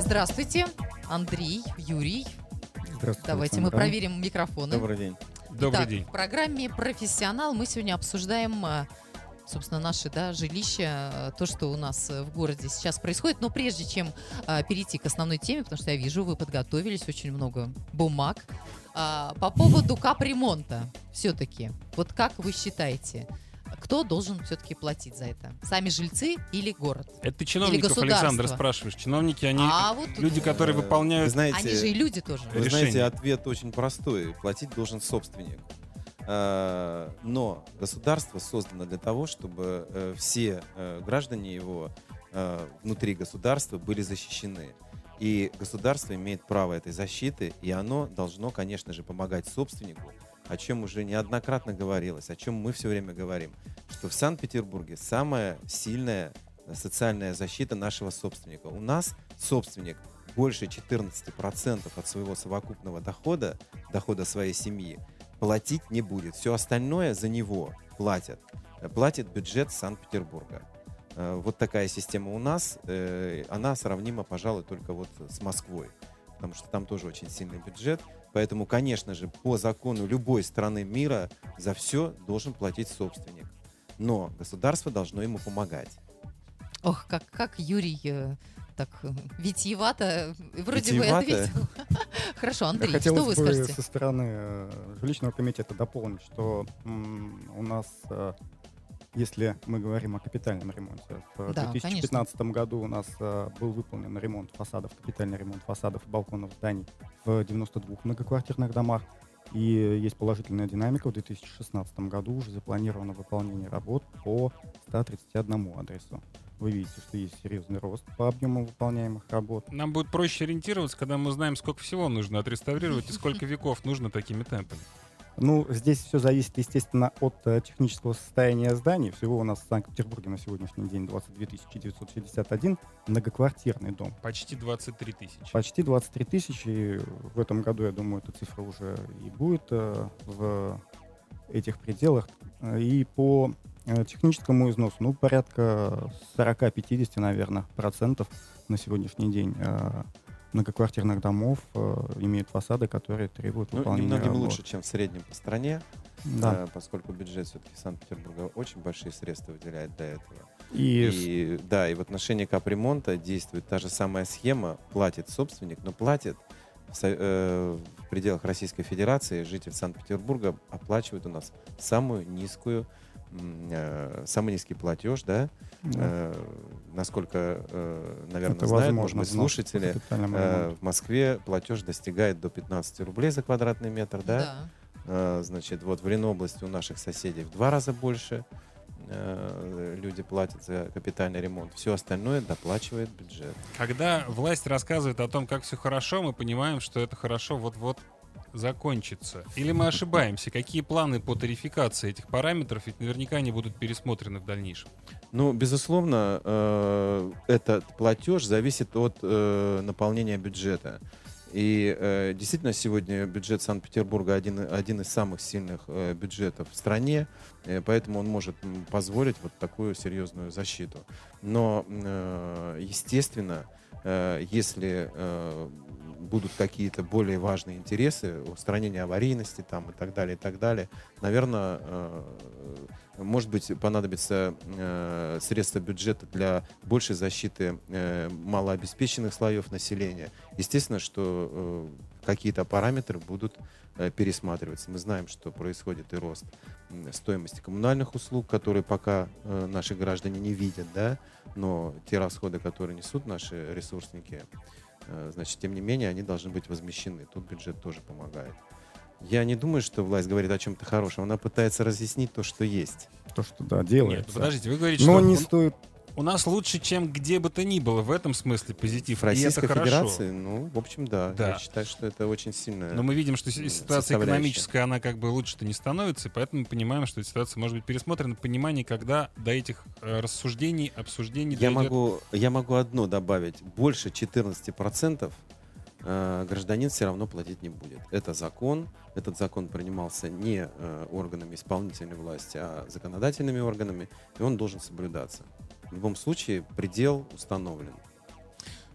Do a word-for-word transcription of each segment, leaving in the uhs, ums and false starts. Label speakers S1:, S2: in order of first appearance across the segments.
S1: Здравствуйте, Андрей, Юрий.
S2: Здравствуйте,
S1: Давайте мы
S2: Александра.
S1: проверим микрофоны.
S3: Добрый день.
S4: Добрый
S1: Итак,
S4: день.
S1: в программе «Профессионал» мы сегодня обсуждаем, а, собственно, наши да, жилища, а, то, что у нас а, в городе сейчас происходит. Но прежде чем а, перейти к основной теме, потому что я вижу, вы подготовились, очень много бумаг, а, по поводу капремонта все-таки. Вот как вы считаете, кто должен все-таки платить за это? Сами жильцы или город?
S4: Это ты чиновников,
S1: государство?
S4: Александр, спрашиваешь. Чиновники, они
S1: А вот тут-
S4: люди, которые
S3: Э,
S4: выполняют...
S3: Вы знаете,
S1: Они же и люди тоже.
S3: вы знаете,
S4: решение.
S3: ответ очень простой. Платить должен собственник. Э, Но государство создано для того, чтобы э, все э, граждане его э, внутри государства были защищены. И государство имеет право этой защиты, и оно должно, конечно же, помогать собственнику, о чем уже неоднократно говорилось, о чем мы все время говорим, что в Санкт-Петербурге самая сильная социальная защита нашего собственника. У нас собственник больше четырнадцати процентов от своего совокупного дохода, дохода своей семьи, платить не будет. Все остальное за него платят. Платит бюджет Санкт-Петербурга. Э, Вот такая система у нас. Э, Она сравнима, пожалуй, только вот с Москвой, потому что там тоже очень сильный бюджет. Поэтому, конечно же, по закону любой страны мира за все должен платить собственник. Но государство должно ему помогать.
S1: Ох, как, как Юрий э, так э, витиевато э, вроде бы
S3: Витиевато?
S1: ответил. Хорошо, Андрей, что
S2: Хотелось
S1: вы
S2: бы
S1: скажете?
S2: со стороны э, жилищного комитета дополнить, что м, у нас, э, если мы говорим о капитальном ремонте, в
S1: Да,
S2: две тысячи пятнадцатом году у нас э, был выполнен ремонт фасадов, капитальный ремонт фасадов и балконов зданий в девяноста двух многоквартирных домах. И есть положительная динамика. В две тысячи шестнадцатом году уже запланировано выполнение работ по ста тридцати одному адресу. Вы видите, что есть серьезный рост по объему выполняемых работ.
S4: Нам будет проще ориентироваться, когда мы узнаем, сколько всего нужно отреставрировать и сколько веков нужно такими темпами.
S2: Ну, здесь все зависит, естественно, от э, технического состояния зданий. Всего у нас в Санкт-Петербурге на сегодняшний день двадцать две тысячи девятьсот шестьдесят один многоквартирный дом.
S4: Почти двадцать три тысячи.
S2: Почти двадцать три тысячи. И в этом году, я думаю, эта цифра уже и будет э, в этих пределах. И по э, техническому износу, ну, порядка сорок-пятьдесят, наверное, процентов на сегодняшний день э, многоквартирных домов э, имеют фасады, которые требуют
S3: Ну,
S2: выполнения
S3: немногим
S2: работ.
S3: лучше, чем в среднем по стране,
S2: Да.
S3: э, поскольку бюджет все-таки Санкт-Петербурга очень большие средства выделяет для этого.
S2: И,
S3: И да, и в отношении капремонта действует та же самая схема. Платит собственник, но платит в, со- э, в пределах Российской Федерации. Житель Санкт-Петербурга оплачивает у нас самую низкую, м, э, самый низкий платеж, да?
S2: да,
S3: Э, насколько, э, наверное,
S2: это
S3: знают,
S2: возможно,
S3: может быть,
S2: внос
S3: слушатели,
S2: в капитальном
S3: э,
S2: ремонте.
S3: в Москве платеж достигает до пятнадцати рублей за квадратный метр, да?
S1: Да.
S3: Э, Значит, вот в Ленобласти у наших соседей в два раза больше э, люди платят за капитальный ремонт. Все остальное доплачивает бюджет.
S4: Когда власть рассказывает о том, как все хорошо, мы понимаем, что это хорошо вот-вот закончится. Или мы ошибаемся? Какие планы по тарификации этих параметров? Ведь наверняка они будут пересмотрены в дальнейшем.
S3: Ну, безусловно, э, этот платеж зависит от э, наполнения бюджета. И э, действительно, сегодня бюджет Санкт-Петербурга один, один из самых сильных э, бюджетов в стране, э, поэтому он может м, позволить вот такую серьезную защиту. Но, э, естественно, э, если э, будут какие-то более важные интересы, устранение аварийности там, и так далее, и так далее, наверное, э, может быть, понадобится э, средства бюджета для большей защиты э, малообеспеченных слоев населения. Естественно, что э, какие-то параметры будут э, пересматриваться. Мы знаем, что происходит и рост м, стоимости коммунальных услуг, которые пока э, наши граждане не видят, да, но те расходы, которые несут наши ресурсники, э, значит, тем не менее, они должны быть возмещены. Тут бюджет тоже помогает. Я не думаю, что власть говорит о чем-то хорошем. Она пытается разъяснить то, что есть.
S2: То, что да, делается.
S4: Нет, подождите, вы говорите,
S2: Но
S4: что
S2: не
S4: у-
S2: стоит.
S4: у нас лучше, чем где бы то ни было. В этом смысле позитив.
S3: В Российской
S4: И это хорошо.
S3: Федерации, ну, в общем, да.
S4: Да.
S3: Я считаю, что это очень сильно.
S4: Но мы видим, что си- ситуация
S3: составляющая.
S4: экономическая, она как бы лучше-то не становится, и поэтому мы понимаем, что эта ситуация может быть пересмотрена. Понимание, когда до этих э, рассуждений, обсуждений
S3: Я
S4: дойдет.
S3: могу, я могу одно добавить. Больше четырнадцати процентов э, гражданин все равно платить не будет. Это закон. Этот закон принимался не э, органами исполнительной власти, а законодательными органами, и он должен соблюдаться. В любом случае предел установлен.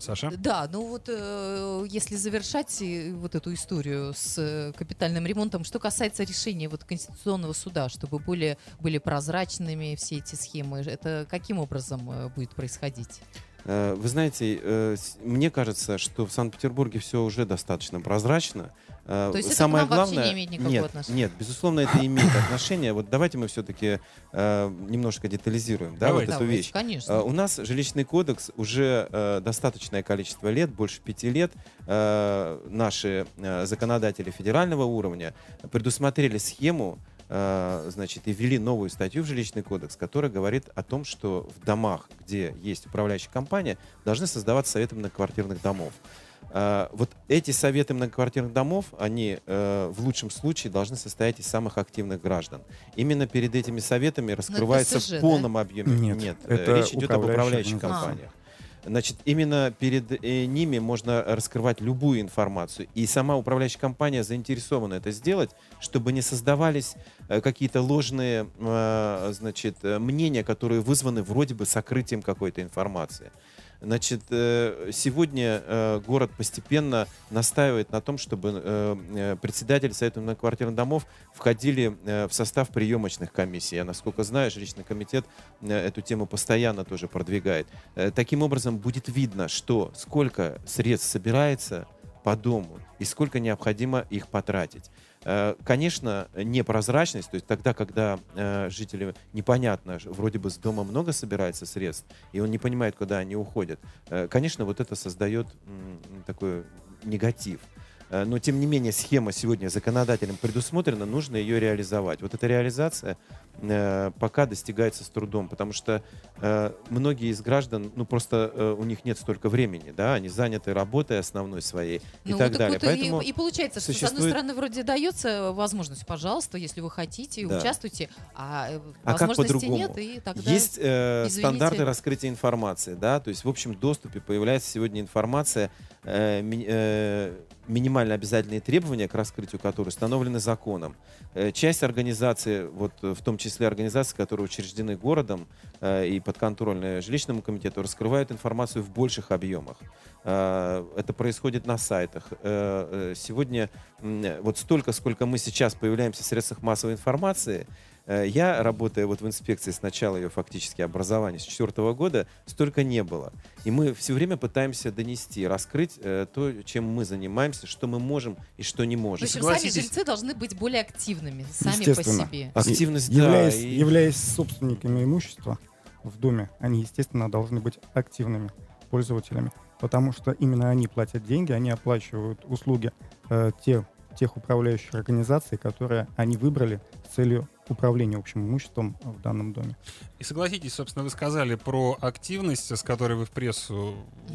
S4: Саша?
S1: Да, ну вот э, если завершать э, вот эту историю с э, капитальным ремонтом, что касается решения вот Конституционного суда, чтобы более были прозрачными все эти схемы, это каким образом э, будет происходить?
S3: Э, Вы знаете, э, с- мне кажется, что в Санкт-Петербурге все уже достаточно прозрачно. Э,
S1: То есть это к
S3: Самое
S1: нам вообще
S3: главное,
S1: не имеет никакого
S3: нет,
S1: отношения?
S3: нет, безусловно, это имеет отношение. Вот давайте мы все-таки немножко детализируем, да, вот
S4: Давайте.
S3: эту
S1: Давайте,
S3: вещь.
S1: конечно.
S3: Э, У нас жилищный кодекс уже э, достаточное количество лет, больше пяти лет. э, Наши э, законодатели федерального уровня предусмотрели схему, э, значит, и ввели новую статью в жилищный кодекс, которая говорит о том, что в домах, где есть управляющая компания, должны создаваться советы многоквартирных домов. Э, Вот эти советы многоквартирных домов, они э, в лучшем случае должны состоять из самых активных граждан. Именно перед этими советами раскрывается
S1: ТСЖ, да?
S3: в полном объеме.
S2: Нет,
S3: э,
S2: это
S3: речь идет об
S2: управляющая
S3: управляющих
S2: организация.
S3: компаниях. Значит, именно перед э, ними можно раскрывать любую информацию. И сама управляющая компания заинтересована это сделать, чтобы не создавались э, какие-то ложные э, значит, э, мнения, которые вызваны вроде бы сокрытием какой-то информации. Значит, э, сегодня э, город постепенно настаивает на том, чтобы э, э, председатели Совета многоквартирных домов входили э, в состав приемочных комиссий. Я, насколько знаю, жилищный комитет э, эту тему постоянно тоже продвигает. Э, Таким образом, будет видно, что сколько средств собирается по дому и сколько необходимо их потратить. Э, Конечно, непрозрачность, то есть тогда, когда э, жители непонятно, ж- вроде бы с дома много собирается средств, и он не понимает, куда они уходят, э, конечно, вот это создает м, такой негатив. Э, Но, тем не менее, схема сегодня законодателем предусмотрена, нужно ее реализовать. Вот эта реализация э, пока достигается с трудом, потому что э, многие из граждан, ну, просто э, у них нет столько времени, да, они заняты работой основной своей и
S1: Ну,
S3: так
S1: так
S3: далее.
S1: вот и-
S3: Поэтому
S1: и, получается, что с одной
S3: существует-
S1: стороны вроде дается возможность, пожалуйста, если вы хотите,
S3: Да.
S1: участвуйте, а э,
S3: А как
S1: возможности
S3: по-другому?
S1: нет, и тогда...
S3: Есть э,
S1: извините.
S3: стандарты раскрытия информации, да, то есть в общем доступе появляется сегодня информация, э, ми- э, минимально обязательные требования к раскрытию которой установлены законом. Э, часть организаций, вот э, в том числе организации, которые учреждены городом э, и подконтрольны жилищному комитету, раскрывают информацию в больших объемах. Э, это происходит на сайтах. Э, э, сегодня м, вот столько, сколько мы сейчас появляемся в средствах массовой информации, Э, я, работая вот в инспекции с начала ее фактически образования, с четвертого года, столько не было. И мы все время пытаемся донести, раскрыть э, то, чем мы занимаемся, что мы можем и что не
S1: В
S3: можем.
S1: общем, сами
S4: согласитесь-
S1: жильцы должны быть более активными, сами по
S2: Естественно.
S1: себе.
S3: Активность,
S2: Е- являясь,
S3: да. и-
S2: являясь собственниками имущества в доме, они, естественно, должны быть активными пользователями, потому что именно они платят деньги, они оплачивают услуги э, те, тех управляющих организаций, которые они выбрали с целью управления общим имуществом в данном доме.
S4: И согласитесь, собственно, вы сказали про активность, с которой вы в прессу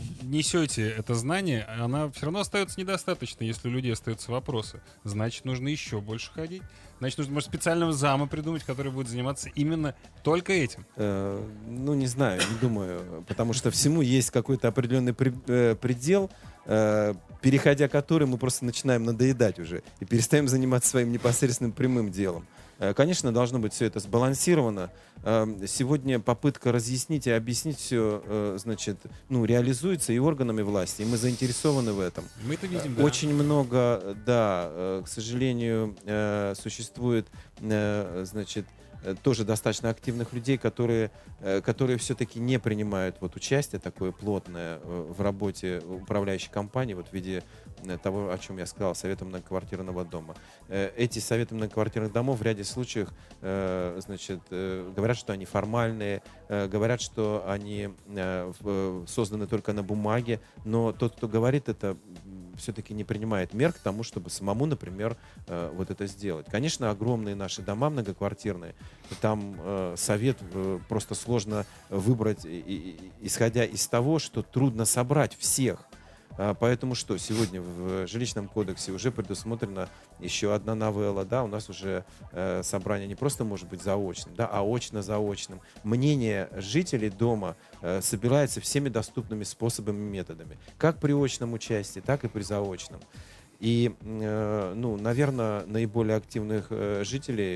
S4: несете это знание, она все равно остается недостаточной, если у людей остаются вопросы. Значит, нужно еще больше ходить. Значит, нужно, может, специального зама придумать, который будет заниматься именно только этим.
S3: Э, ну, не знаю, не думаю, потому что всему есть какой-то определенный при- э, предел, э, переходя который мы просто начинаем надоедать уже и перестаем заниматься своим непосредственным прямым делом. Э, Конечно, должно быть все это сбалансировано. Э, Сегодня попытка разъяснить и объяснить все, э, значит, ну, реализуется и органами власти, и мы заинтересованы в этом.
S4: Мы это видим, да.
S3: Очень много, да, э, к сожалению, э, существует, э, значит, э, тоже достаточно активных людей, которые, э, которые все-таки не принимают вот участие такое плотное э, в работе управляющей компании, вот в виде э, того, о чем я сказал, Совета многоквартирного дома. Э, Эти Советы многоквартирных домов в ряде случаев, э, значит, э, говорят, что они формальные, э, говорят, что они э, в- созданы только на бумаге, но тот, кто говорит это, все-таки не принимает мер к тому, чтобы самому, например, э, вот это сделать. Конечно, огромные наши дома многоквартирные, там э, совет э, просто сложно выбрать, и- и- исходя из того, что трудно собрать всех. А, Поэтому что, сегодня в жилищном кодексе уже предусмотрена еще одна новелла, да, у нас уже э, собрание не просто может быть заочным, да, а очно-заочным. Мнение жителей дома э, собирается всеми доступными способами и методами, как при очном участии, так и при заочном. И, э, ну, наверное, наиболее активных э, жителей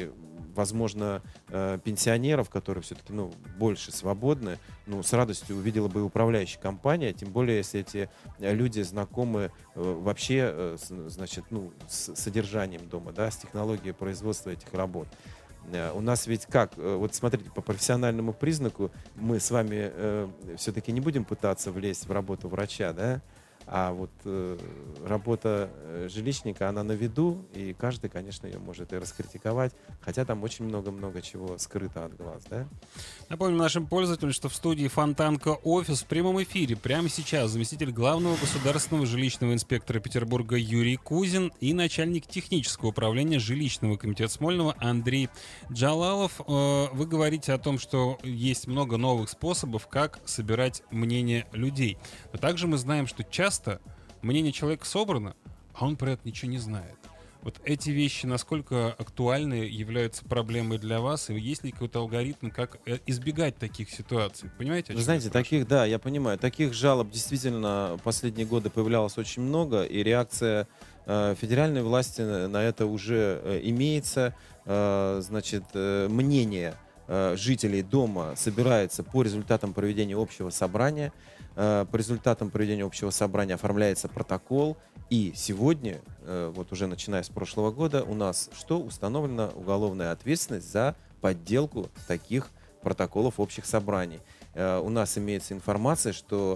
S3: возможно, э, пенсионеров, которые все-таки, ну, больше свободны, ну, с радостью увидела бы и управляющая компания, тем более, если эти люди знакомы э, вообще, э, с, значит, ну, с содержанием дома, да, с технологией производства этих работ. Э, у нас ведь как, э, вот смотрите, по профессиональному признаку мы с вами э, все-таки не будем пытаться влезть в работу врача, да, а вот э, работа э, жилищника, она на виду, и каждый, конечно, ее может и раскритиковать, хотя там очень много-много чего скрыто от глаз, да?
S4: Напомню нашим пользователям, что в студии Фонтанка офис в прямом эфире прямо сейчас заместитель главного государственного жилищного инспектора Петербурга Юрий Кузин и начальник технического управления жилищного комитета Смольного Андрей Джалалов. Э, Вы говорите о том, что есть много новых способов, как собирать мнение людей. Но также мы знаем, что часто мнение человека собрано, а он про это ничего не знает. Вот эти вещи насколько актуальны являются проблемой для вас, и есть ли какой-то алгоритм, как избегать таких ситуаций? Понимаете?
S3: Вы знаете, таких, да, я понимаю, таких жалоб действительно в последние годы появлялось очень много, и реакция э, федеральной власти на это уже э, имеется. Э, значит, э, мнение э, жителей дома собирается по результатам проведения общего собрания. По результатам проведения общего собрания оформляется протокол, и сегодня, вот уже начиная с прошлого года, у нас что? Установлена уголовная ответственность за подделку таких протоколов общих собраний. У нас имеется информация, что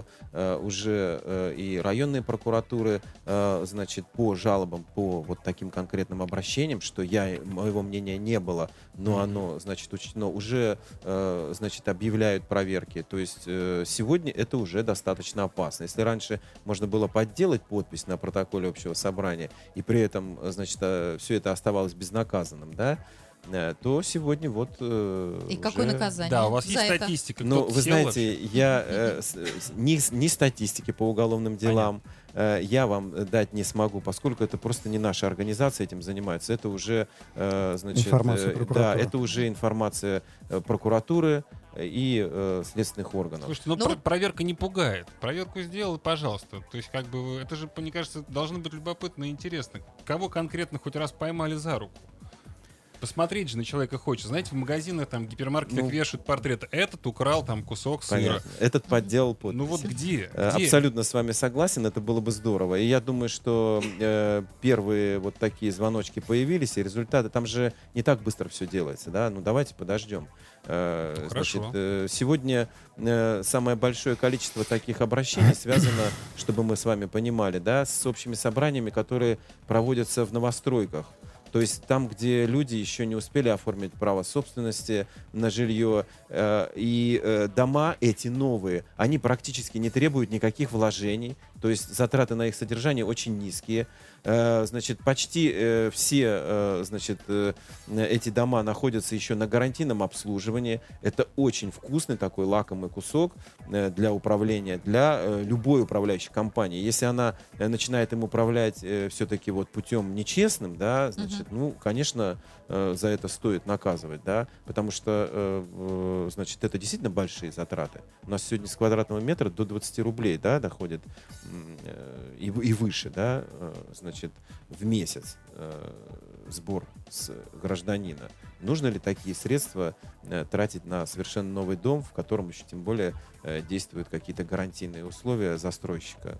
S3: уже и районные прокуратуры, значит, по жалобам, по вот таким конкретным обращениям, что я, моего мнения не было, но оно, значит, учтено, уже, значит, объявляют проверки. То есть сегодня это уже достаточно опасно. Если раньше можно было подделать подпись на протоколе общего собрания, и при этом, значит, все это оставалось безнаказанным, да, то сегодня вот э,
S1: И
S3: уже...
S1: какое наказание?
S4: Да, у вас
S1: за
S4: есть
S1: это?
S4: статистика.
S3: Ну,
S4: кто-то
S3: вы
S4: сел
S3: знаете,
S4: вообще?
S3: я э, с- с- ни, ни статистики по уголовным делам э, я вам дать не смогу, поскольку это просто не наша организация этим занимается. Это уже, э, значит,
S2: Информация
S3: э, да,
S2: прокуратуры.
S3: это уже информация э, прокуратуры и э, следственных органов.
S4: Слушайте, ну,
S1: Ну,
S4: про-
S1: вот-
S4: проверка не пугает. Проверку сделал, пожалуйста. То есть, как бы, это же, мне кажется, должно быть любопытно и интересно. Кого конкретно хоть раз поймали за руку? Посмотреть же на человека хочется. Знаете, в магазинах, там, гипермаркетах
S3: Ну,
S4: вешают портреты. Этот украл там кусок сыра.
S3: Понятно. Этот подделал подпись.
S4: Ну вот где?
S3: Э,
S4: Где?
S3: Абсолютно с вами согласен, это было бы здорово. И я думаю, что э, первые вот такие звоночки появились, и результаты, там же не так быстро все делается, да, ну давайте подождем. Э,
S4: Ну, хорошо.
S3: значит, э, сегодня э, самое большое количество таких обращений связано, чтобы мы с вами понимали, да, с общими собраниями, которые проводятся в новостройках. То есть там, где люди еще не успели оформить право собственности на жилье, э, и э, дома эти новые, они практически не требуют никаких вложений, то есть затраты на их содержание очень низкие. Э, значит, почти э, все э, значит, э, эти дома находятся еще на гарантийном обслуживании. Это очень вкусный такой лакомый кусок э, для управления, для э, любой управляющей компании. Если она э, начинает им управлять э, все-таки вот путем нечестным, да, значит, ну, конечно, э, за это стоит наказывать, да, потому что, э, э, значит, это действительно большие затраты. У нас сегодня с квадратного метра до двадцати рублей, да, доходит э, и, и выше, да, э, значит, в месяц э, сбор с гражданина. Нужно ли такие средства э, тратить на совершенно новый дом, в котором еще тем более э, действуют какие-то гарантийные условия застройщика?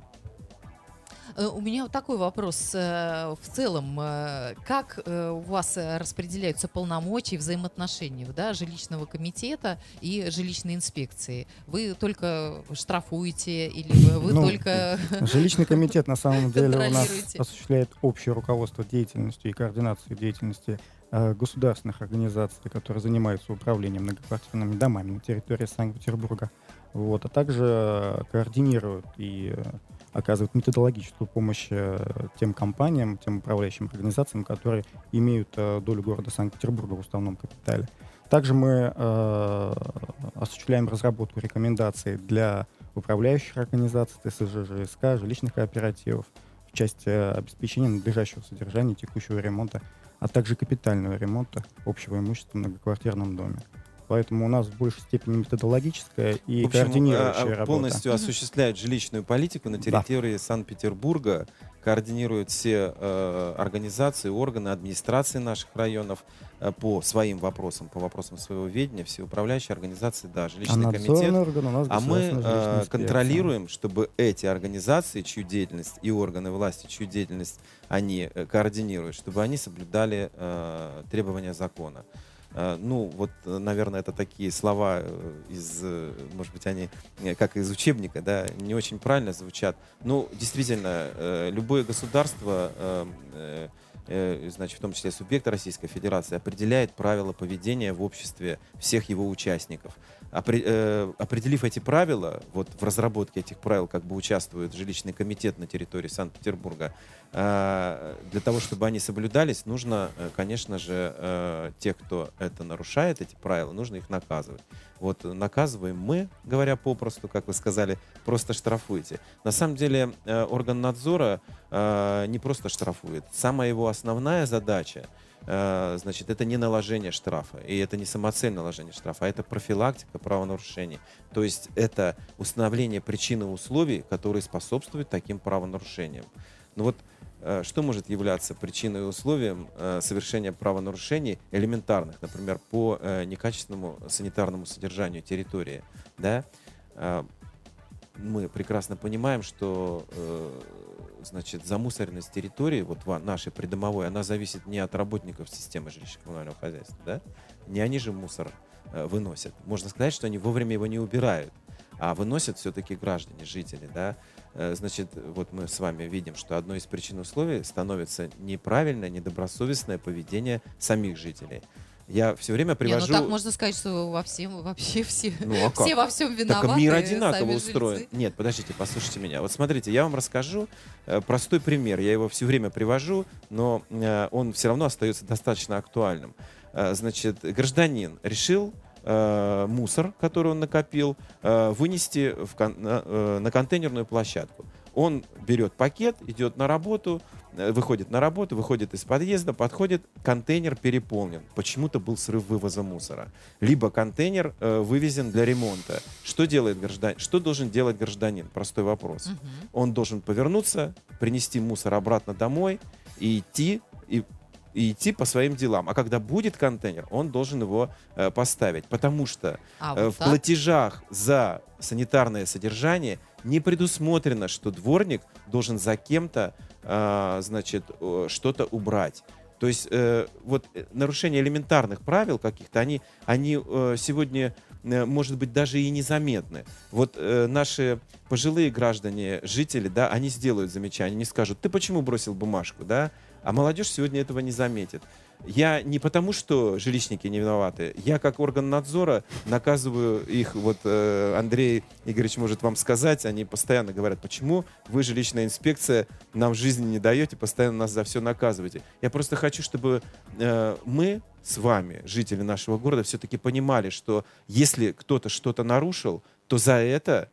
S1: Э, У меня вот такой вопрос. э, В целом, э, как э, у вас э, распределяются полномочия и взаимоотношения, да, жилищного комитета и жилищной инспекции? Вы только штрафуете или вы вы
S2: Ну,
S1: только...
S2: Жилищный комитет на самом деле у нас
S1: Контролируете.
S2: осуществляет общее руководство деятельностью и координацию деятельности э, государственных организаций, которые занимаются управлением многоквартирными домами на территории Санкт-Петербурга. Вот, а также э, координируют и э, оказывают методологическую помощь э, тем компаниям, тем управляющим организациям, которые имеют э, долю города Санкт-Петербурга в уставном капитале. Также мы э, осуществляем разработку рекомендаций для управляющих организаций, ТСЖ, ЖСК, жилищных кооперативов в части обеспечения надлежащего содержания, текущего ремонта, а также капитального ремонта общего имущества в многоквартирном доме. Поэтому у нас в большей степени методологическая и
S3: В общем,
S2: координирующая
S3: а, а,
S2: работа.
S3: полностью осуществляют жилищную политику на территории Санкт-Петербурга координирует все э, организации, органы, администрации наших районов э, по своим вопросам, по вопросам своего ведения, все управляющие организации, да, жилищный
S2: а
S3: комитет.
S2: Орган у нас
S3: А мы
S2: э,
S3: контролируем, чтобы эти организации, чью деятельность, и органы власти, чью деятельность они э, координируют, чтобы они соблюдали э, требования закона. Э, ну, вот, наверное, это такие слова из, может быть, они как из учебника, да, не очень правильно звучат. Ну, действительно, э, любое государство, э, э, э, значит, в том числе субъект Российской Федерации, определяет правила поведения в обществе всех его участников. Опре- э, определив эти правила, вот в разработке этих правил как бы участвует жилищный комитет на территории Санкт-Петербурга, э, для того, чтобы они соблюдались, нужно, э, конечно же, э, тех, кто это нарушает, эти правила, нужно их наказывать. Вот наказываем мы, говоря попросту, как вы сказали, просто штрафуйте. На самом деле э, орган надзора э, не просто штрафует. Самая его основная задача, значит, это не наложение штрафа, и это не самоцель наложения штрафа, а это профилактика правонарушений. То есть это установление причин и условий, которые способствуют таким правонарушениям. Ну вот, что может являться причиной и условием совершения правонарушений элементарных, например, по некачественному санитарному содержанию территории, да? Мы прекрасно понимаем, что значит, замусоренность территории, вот нашей придомовой, она зависит не от работников системы жилищно-коммунального хозяйства, да? Не они же мусор э, выносят. Можно сказать, что они вовремя его не убирают, а выносят все-таки граждане, жители, да? Э, значит, вот мы с вами видим, что одной из причин условий становится неправильное, недобросовестное поведение самих жителей. Я все время привожу...
S1: Не, ну так можно сказать, что во всем, вообще все,
S3: ну, а
S1: все во всем виноваты.
S3: Так мир одинаково устроен.
S1: Жильцы.
S3: Нет, подождите, послушайте меня. Вот смотрите, я вам расскажу э, простой пример. Я его все время привожу, но э, он все равно остается достаточно актуальным. Э, значит, гражданин решил э, мусор, который он накопил, э, вынести в кон- на, э, на контейнерную площадку. Он берет пакет, идет на работу, выходит на работу, выходит из подъезда, подходит, контейнер переполнен. Почему-то был срыв вывоза мусора. Либо контейнер э, вывезен для ремонта. Что делает гражданин? Что должен делать гражданин? Простой вопрос. Uh-huh. Он должен повернуться, принести мусор обратно домой и идти, и, и идти по своим делам. А когда будет контейнер, он должен его э, поставить. Потому что
S1: а,
S3: э,
S1: вот
S3: в платежах за санитарное содержание не предусмотрено, что дворник должен за кем-то э, значит, э, что-то убрать. То есть э, вот нарушение элементарных правил каких-то, они, они э, сегодня, э, может быть, даже и незаметны. Вот э, наши пожилые граждане, жители, да, они сделают замечание, они скажут: ты почему бросил бумажку, да? А молодежь сегодня этого не заметит. Я не потому, что жилищники не виноваты. Я как орган надзора наказываю их. Вот э, Андрей Игоревич может вам сказать, они постоянно говорят: почему вы, жилищная инспекция, нам жизни не даете, постоянно нас за все наказываете. Я просто хочу, чтобы э, мы с вами, жители нашего города, все-таки понимали, что если кто-то что-то нарушил, то за это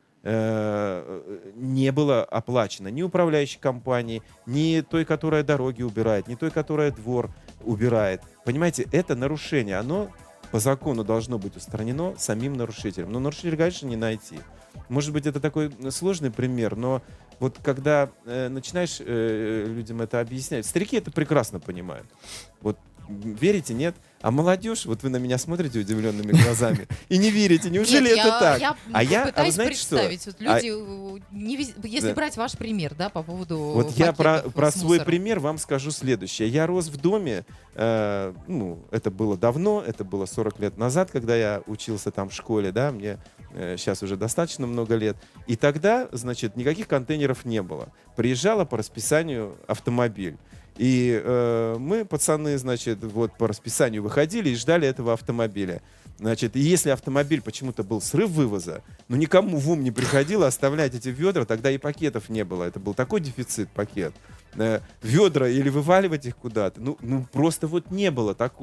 S3: не было оплачено ни управляющей компании, ни той, которая дороги убирает, ни той, которая двор убирает. Понимаете, это нарушение, оно по закону должно быть устранено самим нарушителем. Но нарушителя, конечно, не найти. Может быть, это такой сложный пример, но вот когда э, начинаешь э, людям это объяснять, старики это прекрасно понимают. Вот верите, нет? А молодежь, вот вы на меня смотрите удивленными глазами и не верите, неужели
S1: Нет,
S3: это
S1: я,
S3: так?
S1: Я
S3: а я, а вы знаете
S1: представить,
S3: что?
S1: Вот люди,
S3: а,
S1: не, если да. брать ваш пример, да, по поводу
S3: Вот я про, про свой пример вам скажу следующее. Я рос в доме, э, ну, это было давно, это было сорок лет назад, когда я учился там в школе, да, мне э, сейчас уже достаточно много лет. И тогда, значит, никаких контейнеров не было. Приезжала по расписанию автомобиль. И э, мы, пацаны, значит, вот по расписанию выходили и ждали этого автомобиля. Значит, и если автомобиль почему-то был срыв вывоза, ну никому в ум не приходило оставлять эти ведра, тогда и пакетов не было. Это был такой дефицит пакет. Э, ведра или вываливать их куда-то, ну, ну просто вот не было такого.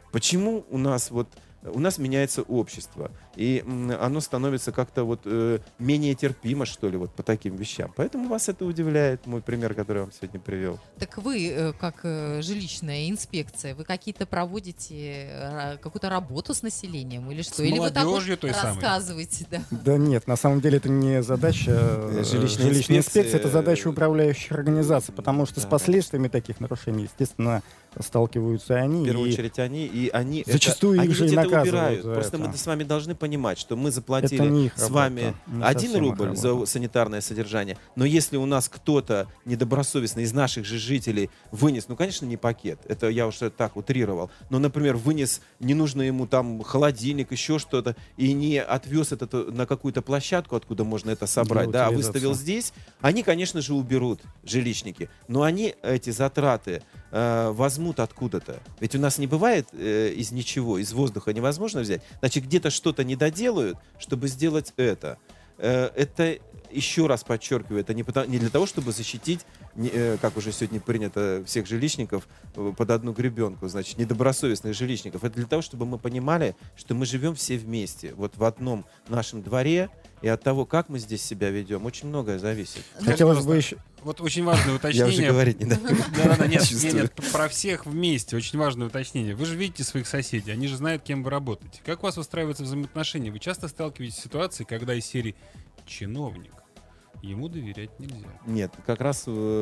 S3: Почему у нас вот у нас меняется общество, и м, оно становится как-то вот э, менее терпимо, что ли, вот по таким вещам. Поэтому вас это удивляет, мой пример, который я вам сегодня привел.
S1: Так вы, э, как э, жилищная инспекция, вы какие-то проводите э, какую-то работу с населением или что?
S4: С
S1: Или вы так вот
S4: молодежью той самой.
S1: рассказываете, да?
S2: Да нет, на самом деле это не задача э,
S3: Жилищной
S2: жилищной,
S3: инспекции,
S2: инспекции, это задача
S3: э,
S2: управляющих организаций, потому что с
S3: да.
S2: последствиями таких нарушений, естественно, сталкиваются они.
S3: В первую
S2: и
S3: очередь они, и они
S2: зачастую
S3: это,
S2: их
S3: они
S2: же
S3: ведь
S2: и
S3: это
S2: наказывают
S3: убирают.
S2: за
S3: Просто
S2: это.
S3: мы с вами должны понимать, что мы
S2: это
S3: заплатили
S2: не их
S3: с
S2: работа,
S3: вами
S2: не
S3: один
S2: совсем их
S3: рубль за
S2: работа.
S3: санитарное содержание, но если у нас кто-то недобросовестный из наших же жителей вынес, ну, конечно, не пакет, это я уже так утрировал, но, например, вынес ненужный ему там холодильник, еще что-то, и не отвез это на какую-то площадку, откуда можно это собрать,
S2: Для
S3: да, а
S2: утилизации.
S3: выставил здесь, они, конечно же, уберут, жилищники, но они эти затраты э, возьмут откуда-то. Ведь у нас не бывает э, из ничего, из воздуха невозможно взять. Значит, где-то что-то не доделают, чтобы сделать это. Э, это, еще раз подчеркиваю, это не, потому, не для того, чтобы защитить, не, э, как уже сегодня принято, всех жилищников э, под одну гребенку, значит, недобросовестных жилищников. Это для того, чтобы мы понимали, что мы живем все вместе, вот в одном нашем дворе, и от того, как мы здесь себя ведем, очень многое зависит.
S2: Хотелось
S4: Скажите,
S2: бы еще...
S4: Вот очень важное
S3: Я
S4: уточнение.
S3: уже говорить не даю.
S4: Да-да-да, нет, нет,
S3: Чувствую.
S4: нет, про всех вместе. Очень важное уточнение. Вы же видите своих соседей, они же знают, кем вы работаете. Как у вас выстраиваются взаимоотношения? Вы часто сталкиваетесь с ситуацией, когда из серии чиновник, ему доверять нельзя.
S3: Нет, как раз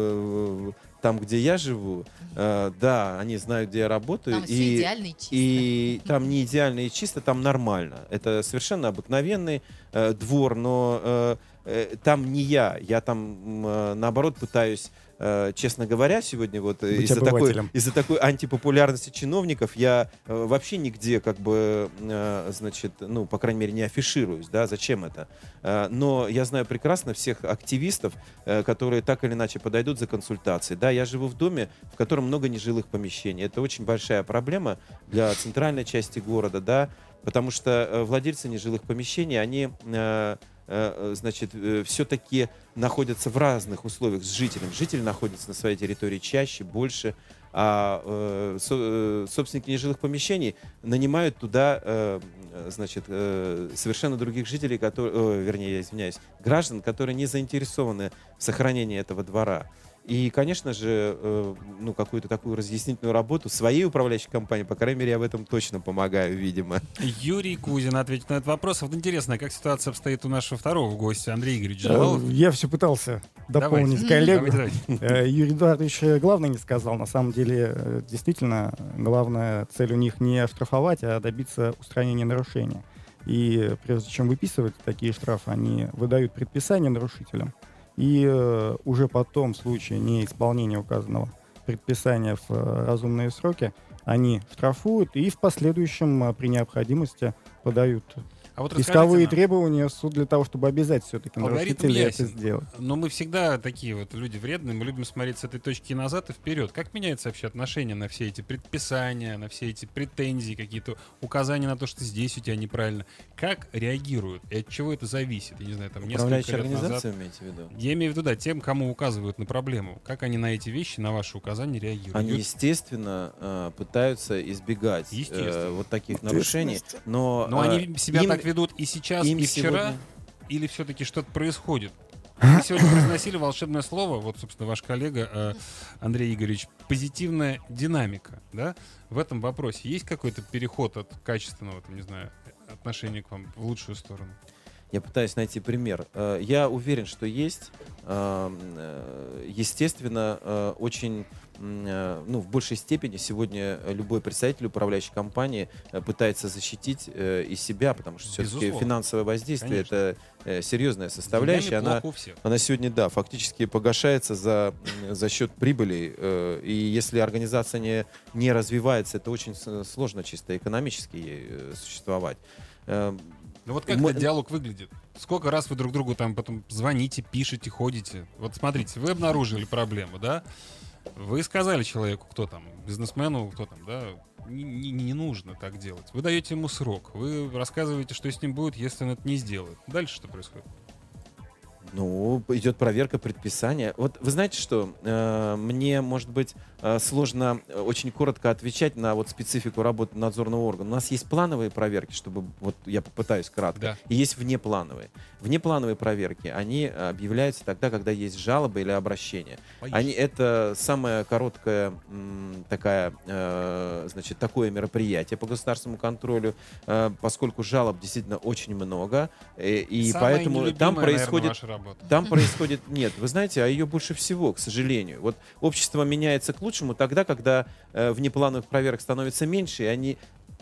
S3: э, там, где я живу, э, да, они знают, где я работаю.
S1: Там все
S3: и,
S1: идеально и чисто.
S3: и там не идеально и чисто, там нормально. Это совершенно обыкновенный э, двор, но э, э, там не я. Я там, э, наоборот, пытаюсь, э, честно говоря, сегодня вот э,
S2: Быть
S3: из-за такой,
S2: обывателем.
S3: из-за такой антипопулярности чиновников я э, вообще нигде, как бы, э, значит, ну, по крайней мере, не афишируюсь, да, зачем это? Э, но я знаю прекрасно всех активистов, э, которые так или иначе подойдут за консультацией. Да, я живу в доме, в котором много нежилых помещений. Это очень большая проблема для центральной части города, да, потому что э, владельцы нежилых помещений, они, э, э, значит, э, все-таки находятся в разных условиях с жителем. Житель находится на своей территории чаще, больше, а э, со, э, собственники нежилых помещений нанимают туда, э, значит, э, совершенно других жителей, которые, э, вернее, я извиняюсь, граждан, которые не заинтересованы в сохранении этого двора. И, конечно же, э, ну, какую-то такую разъяснительную работу своей управляющей компании, по крайней мере, я в этом точно помогаю, видимо.
S4: Юрий Кузин ответит на этот вопрос. Вот интересно, как ситуация обстоит у нашего второго гостя, Андрей Игоревич Жалалов?
S2: Э, Я все пытался дополнить
S4: Давайте.
S2: коллегу.
S4: Давайте, давайте.
S2: Э, Юрий Эдуардович э, главное не сказал. На самом деле, э, действительно, главная цель у них не оштрафовать, а добиться устранения нарушения. И прежде чем выписывать такие штрафы, они выдают предписание нарушителям. И э, уже потом, в случае неисполнения указанного предписания в э, разумные сроки, они штрафуют и в последующем, э, при необходимости, подают
S4: А вот
S2: исковые
S4: расскажите нам,
S2: требования в суд для того, чтобы обязать все-таки
S4: Алгоритм
S2: нарушителей это
S4: ясен.
S2: сделать.
S4: Но мы всегда такие вот люди вредные, мы любим смотреть с этой точки назад и вперед. Как меняется вообще отношение на все эти предписания, на все эти претензии, какие-то указания на то, что здесь у тебя неправильно? Как реагируют и от чего это зависит? Я не знаю, там несколько
S3: Управляющая
S4: лет
S3: организация,
S4: назад.
S3: имеете в виду?
S4: Я имею в виду, да, тем, кому указывают на проблему. Как они на эти вещи, на ваши указания реагируют?
S3: Они, естественно, э, пытаются избегать э,
S4: Естественно.
S3: вот таких нарушений, но,
S4: Но
S3: э,
S4: они себя
S3: им-
S4: так ведут и сейчас,
S3: им
S4: и вчера,
S3: сегодня-
S4: или все-таки что-то происходит? Вы сегодня произносили волшебное слово, вот, собственно, ваш коллега э, Андрей Игоревич, позитивная динамика, да? В этом вопросе есть какой-то переход от качественного, там, не знаю, отношения к вам в лучшую сторону?
S3: Я пытаюсь найти пример. Э, Я уверен, что есть. Э, э, Естественно, э, очень, м, э, ну, в большей степени сегодня любой представитель управляющей компании э, пытается защитить э, и себя, потому что все-таки
S4: Безусловно.
S3: финансовое воздействие
S4: Конечно.
S3: это э, серьезная составляющая.
S4: Деньгами
S3: Она,
S4: плохо у всех.
S3: она сегодня, да, фактически погашается за, м, за счет прибыли. э, И если организация не, не развивается, это очень с- сложно чисто экономически ей э, существовать. Э,
S4: Ну вот как
S3: Мы-
S4: этот диалог выглядит? Сколько раз вы друг другу там потом звоните, пишете, ходите? Вот смотрите, вы обнаружили проблему, да? Вы сказали человеку, кто там, бизнесмену, кто там, да, не, не- не нужно так делать. Вы даете ему срок, вы рассказываете, что с ним будет, если он это не сделает. Дальше что происходит?
S3: Ну, идет проверка предписания. Вот вы знаете что, э, мне, может быть, э, сложно очень коротко отвечать на вот специфику работы надзорного органа. У нас есть плановые проверки, чтобы, вот я попытаюсь кратко,
S4: Да.
S3: и есть внеплановые. Внеплановые проверки, они объявляются тогда, когда есть жалобы или обращения. Они, это самая короткая м, такая, э, значит, такое мероприятие по государственному контролю, э, поскольку жалоб действительно очень много, э, и
S4: Самая
S3: поэтому
S4: нелюбимая,
S3: там
S4: наверное,
S3: происходит...
S4: ваша работа.
S3: Там происходит... Нет, вы знаете, а ее больше всего, к сожалению. Вот общество меняется к лучшему тогда, когда э, внеплановых проверок становится меньше, и они,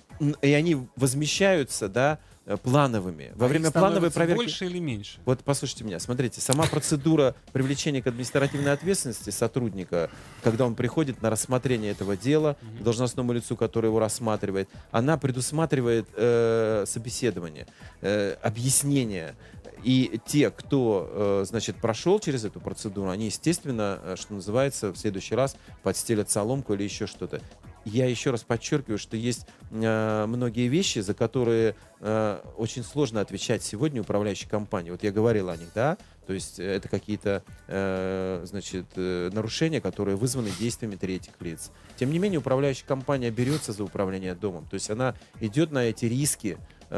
S3: и они возмещаются, да, э, плановыми. Во
S4: А
S3: время
S4: их
S3: плановой
S4: становится
S3: проверки...
S4: больше или меньше?
S3: Вот послушайте меня, смотрите, сама процедура привлечения к административной ответственности сотрудника, когда он приходит на рассмотрение этого дела, к должностному лицу, который его рассматривает, она предусматривает э, собеседование, э, объяснение. И те, кто, э, значит, прошел через эту процедуру, они, естественно, э, что называется, в следующий раз подстелят соломку или еще что-то. Я еще раз подчеркиваю, что есть э, многие вещи, за которые э, очень сложно отвечать сегодня управляющей компании. Вот я говорил о них, да? То есть это какие-то, э, значит, э, нарушения, которые вызваны действиями третьих лиц. Тем не менее, управляющая компания берется за управление домом. То есть она идет на эти риски,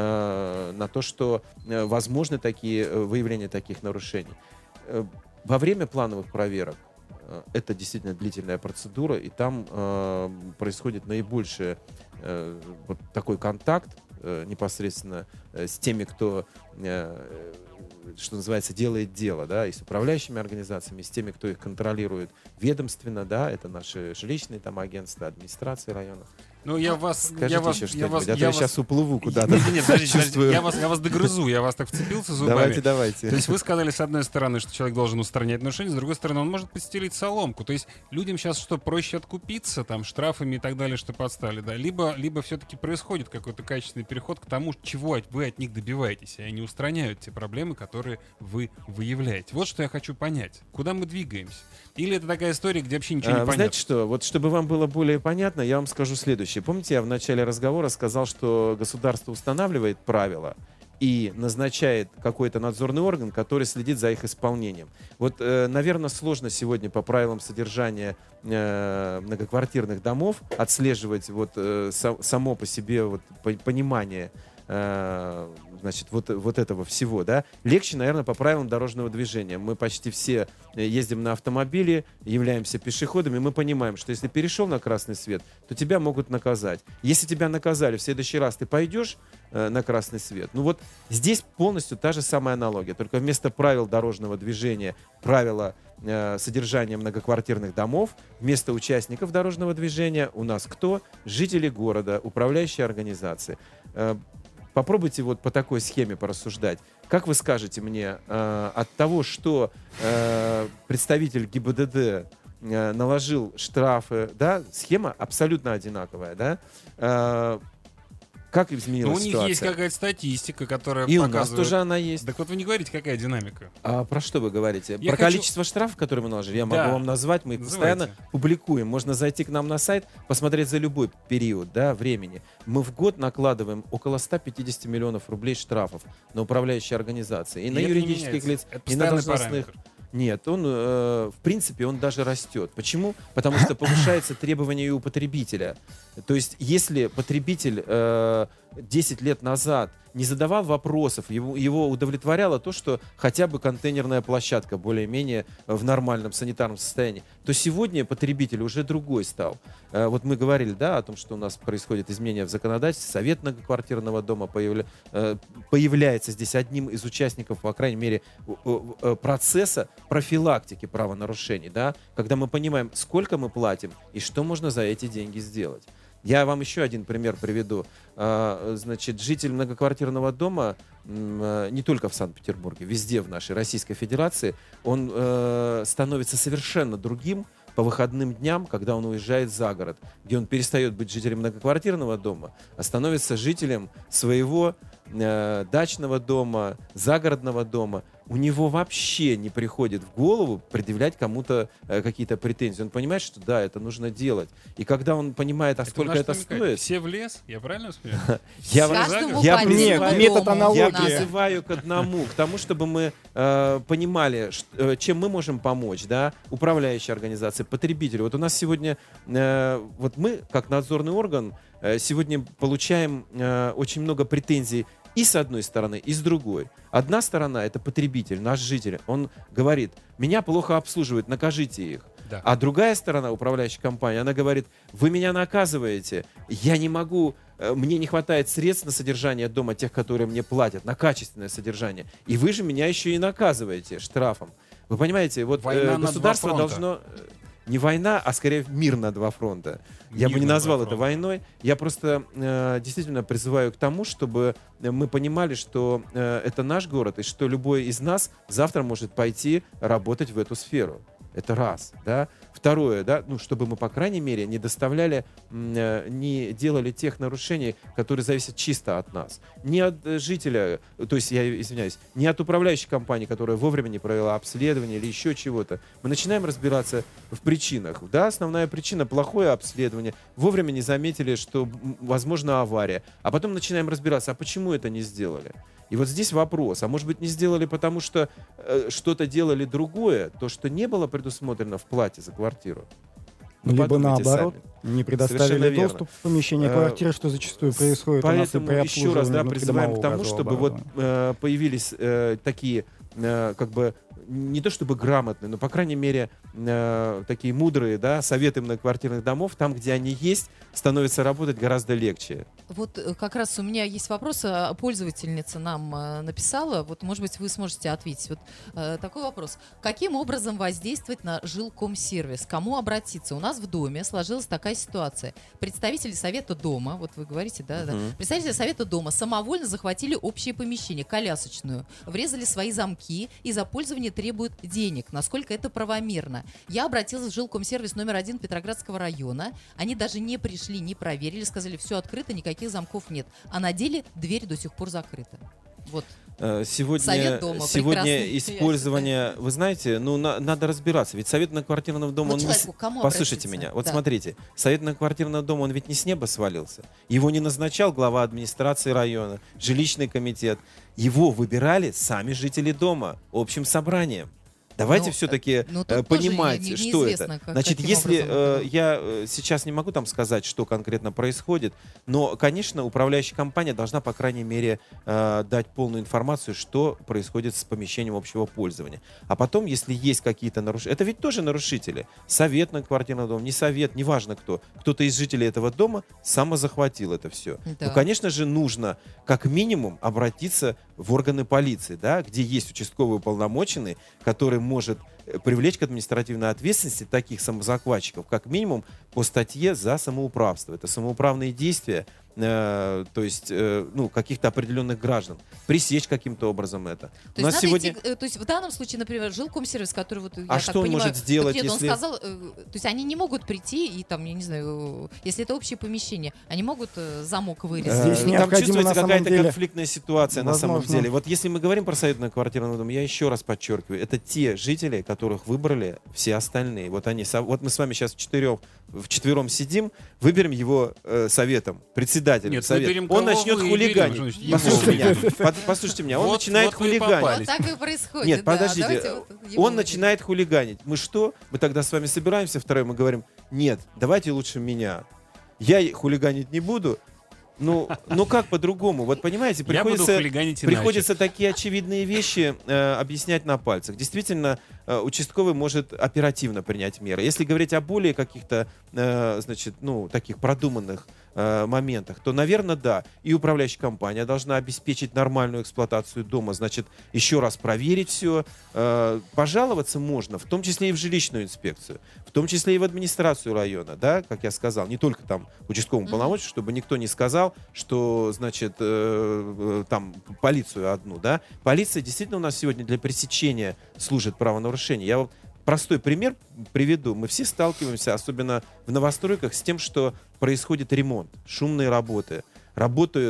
S3: э, на то, что э, возможны такие, э, выявления таких нарушений. Э, во время плановых проверок это действительно длительная процедура, и там э, происходит наибольший э, вот такой контакт э, непосредственно э, с теми, кто, э, что называется, делает дело, да, и с управляющими организациями, и с теми, кто их контролирует ведомственно, да, это наши жилищные там агентства, администрации районов.
S4: Ну, я вас...
S3: Скажите
S4: я вас,
S3: еще
S4: я
S3: что-нибудь,
S4: вас,
S3: а то
S4: я
S3: я
S4: вас-
S3: сейчас уплыву куда-то.
S4: Нет, нет, подождите, подождите,
S3: Чувствую.
S4: я вас, я вас догрызу, я вас так вцепился зубами.
S3: Давайте, давайте.
S4: То есть вы сказали, с одной стороны, что человек должен устранять нарушения, с другой стороны, он может подстелить соломку. То есть людям сейчас что, проще откупиться там штрафами и так далее, что подстали, да? Либо, либо все-таки происходит какой-то качественный переход к тому, чего от- вы от них добиваетесь, и они устраняют те проблемы, которые вы выявляете. Вот что я хочу понять. Куда мы двигаемся? Или это такая история, где вообще ничего
S3: А,
S4: не
S3: Вы
S4: понятно?
S3: знаете что, вот чтобы вам было более понятно, я вам скажу следующее. Помните, я в начале разговора сказал, что государство устанавливает правила и назначает какой-то надзорный орган, который следит за их исполнением. Вот, э, наверное, сложно сегодня по правилам содержания э, многоквартирных домов отслеживать вот, э, са- само по себе вот, по- понимание э, значит, вот, вот этого всего, да, легче, наверное, по правилам дорожного движения. Мы почти все ездим на автомобиле, являемся пешеходами, мы понимаем, что если перешел на красный свет, то тебя могут наказать. Если тебя наказали, в следующий раз ты пойдешь э, на красный свет. Ну вот здесь полностью та же самая аналогия, только вместо правил дорожного движения, правила э, содержания многоквартирных домов, вместо участников дорожного движения у нас кто? Жители города, управляющие организации. Э, Попробуйте вот по такой схеме порассуждать. Как вы скажете мне, э, от того, что э, представитель ГИБДД э, наложил штрафы, да, схема абсолютно одинаковая, да, э, как
S4: Ну,
S3: изменилась
S4: у них
S3: ситуация?
S4: есть какая-то статистика, которая
S3: И у
S4: показывает...
S3: нас тоже она есть.
S4: Так вот вы не говорите, какая динамика.
S3: А про что вы говорите?
S4: Я
S3: Про
S4: хочу-
S3: количество штрафов, которые мы наложили? Я
S4: Да.
S3: могу вам назвать, мы их
S4: Называйте.
S3: постоянно публикуем. Можно зайти к нам на сайт, посмотреть за любой период, да, времени. Мы в год накладываем около ста пятидесяти миллионов рублей штрафов на управляющие организации. И,
S4: И
S3: на
S4: это не
S3: юридических
S4: меняется.
S3: лиц,
S4: Это
S3: и на
S4: постоянный
S3: должностных.
S4: параметр.
S3: Нет, он, э, в принципе, он даже растет. Почему? Потому что повышается требование и у потребителя. То есть, если потребитель э, десять лет назад не задавал вопросов, его, его удовлетворяло то, что хотя бы контейнерная площадка более-менее в нормальном санитарном состоянии, то сегодня потребитель уже другой стал. Э, вот мы говорили, да, о том, что у нас происходит изменения в законодательстве, совет многоквартирного дома появля, э, появляется здесь одним из участников, по крайней мере, э, э, процесса профилактики правонарушений, да, когда мы понимаем, сколько мы платим и что можно за эти деньги сделать. Я вам еще один пример приведу. А, Значит, житель многоквартирного дома м, а, не только в Санкт-Петербурге, везде в нашей Российской Федерации, он э, становится совершенно другим по выходным дням, когда он уезжает за город, где он перестает быть жителем многоквартирного дома, а становится жителем своего э, дачного дома, загородного дома. у него вообще не приходит в голову предъявлять кому-то э, какие-то претензии. Он понимает, что да, это нужно делать. И когда он понимает, а
S4: Это
S3: сколько
S4: наш
S3: это
S4: намекает.
S3: стоит...
S4: Все в лес? Я правильно вспоминаю?
S3: Я,
S1: Каждому
S3: я
S1: по
S2: Нет,
S1: отдельному
S2: метод
S1: дому
S2: аналогии.
S3: я
S1: надо.
S3: призываю к одному, к тому, чтобы мы э, понимали, ш- э, чем мы можем помочь, да, управляющая организация, потребители. Вот у нас сегодня, э, вот мы, как надзорный орган, э, сегодня получаем э, очень много претензий и с одной стороны, и с другой. Одна сторона — это потребитель, наш житель. Он говорит, меня плохо обслуживают, накажите их.
S4: Да.
S3: А другая сторона, управляющая компания, она говорит, вы меня наказываете, я не могу, э, мне не хватает средств на содержание дома тех, которые мне платят, на качественное содержание. И вы же меня еще и наказываете штрафом. Вы понимаете, вот
S4: Война
S3: э,
S4: на два
S3: государство
S4: фронта.
S3: должно... э, Не война, а скорее мир на два фронта. Я
S4: Мир
S3: бы не
S4: на
S3: назвал
S4: два
S3: это
S4: фронта.
S3: войной. Я просто э, действительно призываю к тому, чтобы мы понимали, что э, это наш город, и что любой из нас завтра может пойти работать в эту сферу. Это раз, да. Второе, да, ну, чтобы мы, по крайней мере, не доставляли, м, э, не делали тех нарушений, которые зависят чисто от нас. Не от э, жителя, то есть, я извиняюсь, не от управляющей компании, которая вовремя не провела обследование или еще чего-то. Мы начинаем разбираться в причинах. Да, основная причина — плохое обследование. Вовремя не заметили, что, м, возможно, авария. А потом начинаем разбираться, а почему это не сделали? И вот здесь вопрос. А может быть, не сделали, потому что э, что-то делали другое, то, что не было предусмотрено в плате за квартиру? Ну,
S2: Либо
S3: подумайте
S2: наоборот,
S3: сами.
S2: не
S3: Совершенно
S2: предоставили
S3: верно.
S2: доступ в помещение
S3: Э,
S2: квартиры, что зачастую происходит у нас и
S3: Поэтому
S2: при
S3: еще раз, да,
S2: обслуживании
S3: призываем к тому,
S2: внутридомового
S3: чтобы вот
S2: газооборудования.
S3: э, появились э, такие, э, как бы, не то чтобы грамотные, но, по крайней мере, э, такие мудрые, да, советы многоквартирных домов, там, где они есть, становится работать гораздо легче.
S1: Вот э, как раз у меня есть вопрос, а, пользовательница нам э, написала, вот, может быть, вы сможете ответить. Вот э, такой вопрос. Каким образом воздействовать на жилкомсервис? Кому обратиться? У нас в доме сложилась такая ситуация. Представители совета дома, вот вы говорите, да, да,
S3: Мгм.
S1: представители совета дома самовольно захватили общее помещение, колясочную, врезали свои замки и за пользование требуют денег. Насколько это правомерно? Я обратилась в жилкомсервис номер один Петроградского района. Они даже не пришли, не проверили, сказали, все открыто, никаких замков нет. А на деле дверь до сих пор закрыта. Вот.
S3: Э, Сегодня,
S1: Совет дома,
S3: сегодня
S1: прекрасный,
S3: использование, вы знаете, ну, на- надо разбираться. Ведь совет многоквартирного дома,
S1: Вот
S3: он не
S1: человеку
S3: с-
S1: кому
S3: Послушайте
S1: обратиться?
S3: меня, вот
S1: Да.
S3: смотрите, совет многоквартирного дома, он ведь не с неба свалился. Его не назначал глава администрации района, жилищный комитет. Его выбирали сами жители дома общим собранием. Давайте
S1: Ну,
S3: все-таки
S1: ну, тут
S3: э,
S1: тоже
S3: понимать,
S1: не- не-
S3: что
S1: неизвестно,
S3: это.
S1: как-
S3: Значит,
S1: каким
S3: если
S1: образом
S3: э,
S1: это.
S3: я э, сейчас не могу там сказать, что конкретно происходит, но, конечно, управляющая компания должна, по крайней мере, э, дать полную информацию, что происходит с помещением общего пользования. А потом, если есть какие-то нарушения, это ведь тоже нарушители. Совет на квартирный дом, не совет, неважно кто. Кто-то из жителей этого дома самозахватил это все.
S1: Да.
S3: Ну, конечно же, нужно как минимум обратиться в органы полиции, да, где есть участковый уполномоченный, который может э, привлечь к административной ответственности таких самозахватчиков, как минимум по статье за самоуправство. Это самоуправные действия, э, то есть э, ну, каких-то определенных граждан. Пресечь каким-то образом это.
S1: То
S3: У нас
S1: есть, надо
S3: сегодня...
S1: идти, э, то есть в данном случае, например, жилкомсервис, который вот, я
S3: А
S1: так
S3: что он
S1: понимаю,
S3: может сделать,
S1: вот нет,
S3: если-
S1: он сказал, э, то есть они не могут прийти и там, я не знаю, э, если это общее помещение, они могут э, замок вырезать.
S2: Здесь
S3: Э,
S2: не-
S3: Там
S2: необходимо,
S3: чувствуется
S2: на самом
S3: какая-то
S2: деле,
S3: конфликтная ситуация на самом
S2: возможно.
S3: деле. Вот если мы говорим про совет многоквартирного дома, я еще раз подчеркиваю, это те жители, которых выбрали все остальные. Вот они, со- вот мы с вами сейчас в четырех, в четвером сидим, выберем его э, советом, председателем
S4: Нет,
S3: совета.
S4: выберем
S3: Он
S4: кого
S3: начнет
S4: вы, и
S3: хулиганить.
S4: берем, значит,
S3: Послушайте
S4: его
S3: меня, под- послушайте меня, он
S4: Вот-
S3: начинает
S4: вот вы и
S3: хулиганить.
S4: попались.
S1: Вот так и происходит.
S3: Нет,
S1: да.
S3: подождите,
S1: Давайте вот его
S3: Он
S1: выберем.
S3: начинает хулиганить. Мы что? Мы тогда с вами собираемся втроем и говорим, нет, давайте лучше меня. Я и хулиганить не буду. Ну, ну как по-другому? Вот понимаете,
S4: Я буду
S3: приходится,
S4: хулиганить иначе.
S3: приходится такие очевидные вещи э, объяснять на пальцах. Действительно, э, участковый может оперативно принять меры. Если говорить о более каких-то, э, значит, ну, таких продуманных э, моментах, то, наверное, да. И управляющая компания должна обеспечить нормальную эксплуатацию дома. Значит, еще раз проверить все. Э, пожаловаться можно, в том числе и в жилищную инспекцию, в том числе и в администрацию района, да, как я сказал, не только там участковому полномочию, чтобы никто не сказал, что, значит, э, э, там полицию одну, да. Полиция действительно у нас сегодня для пресечения служит правонарушений. Я вот простой пример приведу. Мы все сталкиваемся, особенно в новостройках, с тем, что происходит ремонт, шумные работы. Работают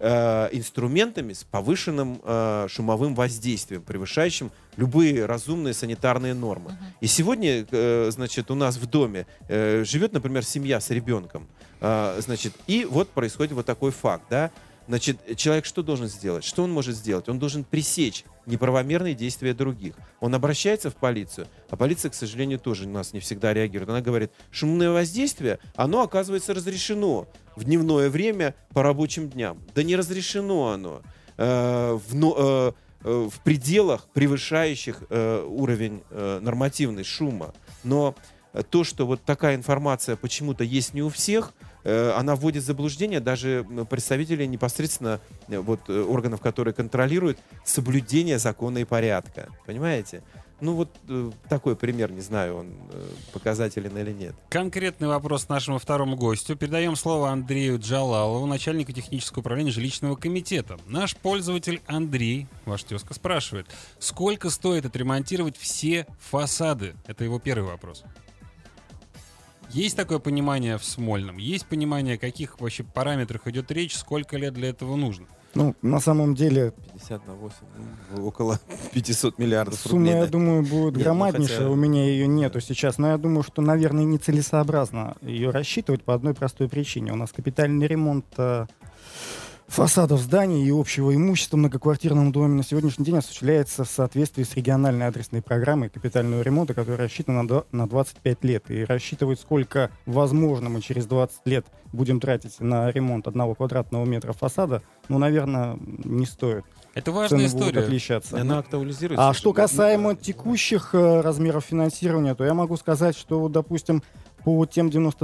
S3: э, инструментами с повышенным э, шумовым воздействием, превышающим любые разумные санитарные нормы. Uh-huh. И сегодня, э, значит, у нас в доме э, живет, например, семья с ребенком, э, значит, и вот происходит вот такой факт, да. Значит, человек что должен сделать? Что он может сделать? Он должен пресечь неправомерные действия других. Он обращается в полицию, а полиция, к сожалению, тоже у нас не всегда реагирует. Она говорит, шумное воздействие, оно, оказывается, разрешено в дневное время по рабочим дням. Да не разрешено оно э, в, э, э, в пределах, превышающих э, уровень э, нормативный шума. Но то, что вот такая информация почему-то есть не у всех, она вводит в заблуждение даже представителей непосредственно вот, органов, которые контролируют соблюдение закона и порядка. Понимаете? Ну вот э, такой пример, не знаю, он э, показателен или нет.
S4: Конкретный вопрос нашему второму гостю. Передаем слово Андрею Джалалову, начальнику технического управления жилищного комитета. Наш пользователь Андрей, ваша тезка, спрашивает, сколько стоит отремонтировать все фасады? Это его первый вопрос. Есть такое понимание в Смольном? Есть понимание, о каких вообще параметрах идет речь, сколько лет для этого нужно?
S2: Ну, на самом деле...
S3: пятьдесят на восемь, ну, около пятьсот миллиардов
S2: сумма,
S3: рублей.
S2: я думаю, будет
S3: нет,
S2: громаднейшая.
S3: Ну, хотя...
S2: У меня ее нету сейчас. Но я думаю, что, наверное, нецелесообразно ее рассчитывать по одной простой причине. У нас капитальный ремонт э, фасадов зданий и общего имущества в многоквартирном доме на сегодняшний день осуществляется в соответствии с региональной адресной программой капитального ремонта, которая рассчитана на двадцать пять лет. И рассчитывать, сколько, возможно, мы через двадцать лет будем тратить на ремонт одного квадратного метра фасада, ну, наверное, не стоит.
S4: Это важная
S2: Цены будут
S4: история.
S2: отличаться.
S3: Она актуализируется.
S2: А что касаемо текущих э, размеров финансирования, то я могу сказать, что, вот, допустим, по тем девяноста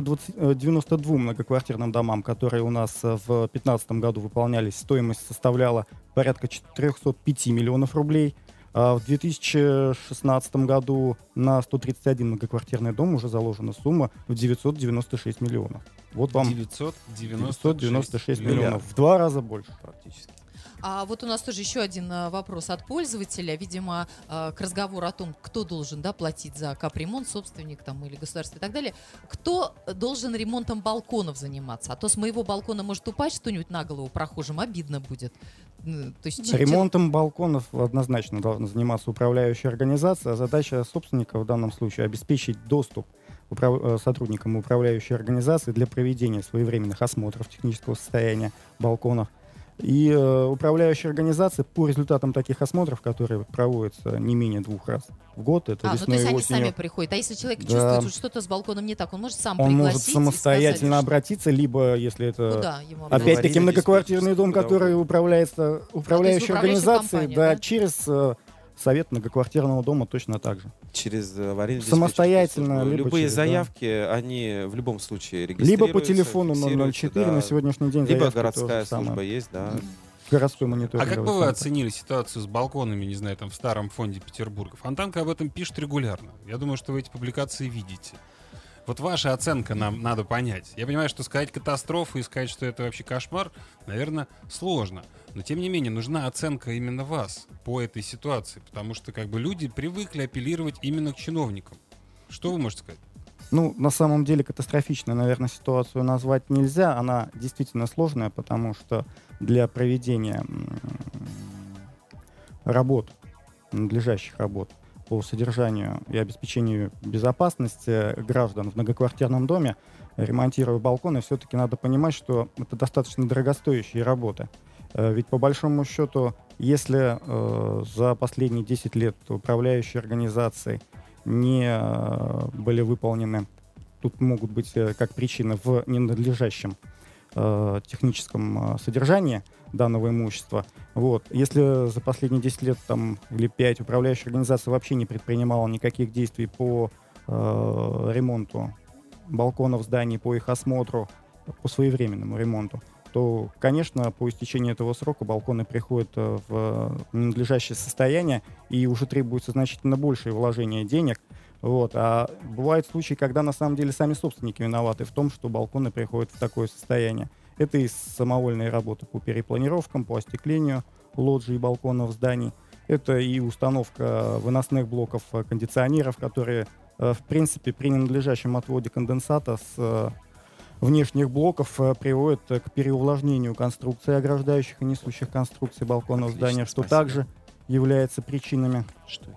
S2: двум многоквартирным домам, которые у нас в две тысячи пятнадцатом году выполнялись, стоимость составляла порядка четыреста пять миллионов рублей. А в две тысячи шестнадцатом году на сто тридцать один многоквартирный дом уже заложена сумма в девятьсот девяносто шесть миллионов. Вот вам
S4: девятьсот
S2: девяносто шесть миллионов. В два раза больше практически.
S1: А вот у нас тоже еще один а, вопрос от пользователя. Видимо, а, к разговору о том, кто должен, да, платить за капремонт, собственник там, или государство и так далее. Кто должен ремонтом балконов заниматься? А то с моего балкона может упасть что-нибудь на голову прохожим, обидно будет. То есть,
S2: ремонтом балконов однозначно должна заниматься управляющая организация. Задача собственника в данном случае обеспечить доступ управ... сотрудникам управляющей организации для проведения своевременных осмотров технического состояния балконов. И э, управляющие организации по результатам таких осмотров, которые проводятся не менее двух раз в год, это
S1: а,
S2: весной
S1: ну, то есть
S2: и
S1: они
S2: осенью.
S1: сами приходят. А если человек
S2: да.
S1: чувствует, что что-то с балконом не так, он может сам
S2: он
S1: пригласить?
S2: может самостоятельно
S1: сказать,
S2: обратиться, либо, если это,
S1: куда ему
S2: опять-таки, многоквартирный дом,
S3: куда
S2: который
S3: угодно.
S2: управляется управляющей
S1: управляющая
S2: организацией,
S1: компания,
S2: да,
S1: да?
S2: через э, совет многоквартирного дома точно так же.
S3: Через аварийную
S2: Самостоятельно,
S3: диспетчерскую службу.
S2: либо
S3: Любые
S2: через, да.
S3: заявки, они в любом случае регистрируются.
S2: Либо по телефону ноль ноль четыре
S3: да.
S2: на сегодняшний день.
S3: Либо
S2: заявка
S3: городская
S2: тоже самое.
S3: служба есть, да.
S2: Городской
S4: А
S2: мониторинговый
S4: как бы вы
S2: центр.
S4: оценили ситуацию с балконами, не знаю, там в старом фонде Петербурга? Фонтанка об этом пишет регулярно. Я думаю, что вы эти публикации видите. Вот ваша оценка нам надо понять. Я понимаю, что сказать катастрофу и сказать, что это вообще кошмар, наверное, сложно. Но, тем не менее, нужна оценка именно вас по этой ситуации, потому что как бы люди привыкли апеллировать именно к чиновникам. Что вы можете сказать?
S2: Ну, на самом деле, катастрофичной, наверное, ситуацию назвать нельзя. Она действительно сложная, потому что для проведения работ, надлежащих работ по содержанию и обеспечению безопасности граждан в многоквартирном доме, ремонтируя балконы, все-таки надо понимать, что это достаточно дорогостоящие работы. Ведь по большому счету, если э, за последние десять лет управляющие организации не э, были выполнены, тут могут быть э, как причины в ненадлежащем э, техническом э, содержании данного имущества. Вот. Если за последние десять лет там, или пять управляющая организация вообще не предпринимала никаких действий по э, ремонту балконов зданий, по их осмотру, по своевременному ремонту, то, конечно, по истечении этого срока балконы приходят в ненадлежащее состояние и уже требуется значительно большее вложение денег. Вот. А бывают случаи, когда на самом деле сами собственники виноваты в том, что балконы приходят в такое состояние. Это и самовольные работы по перепланировкам, по остеклению лоджий и балконов зданий. Это и установка выносных блоков кондиционеров, которые, в принципе, при ненадлежащем отводе конденсата с внешних блоков э, приводит э, к переувлажнению конструкций, ограждающих и несущих конструкций балконного
S3: Отлично,
S2: здания, что
S3: спасибо.
S2: также является причинами
S3: Что?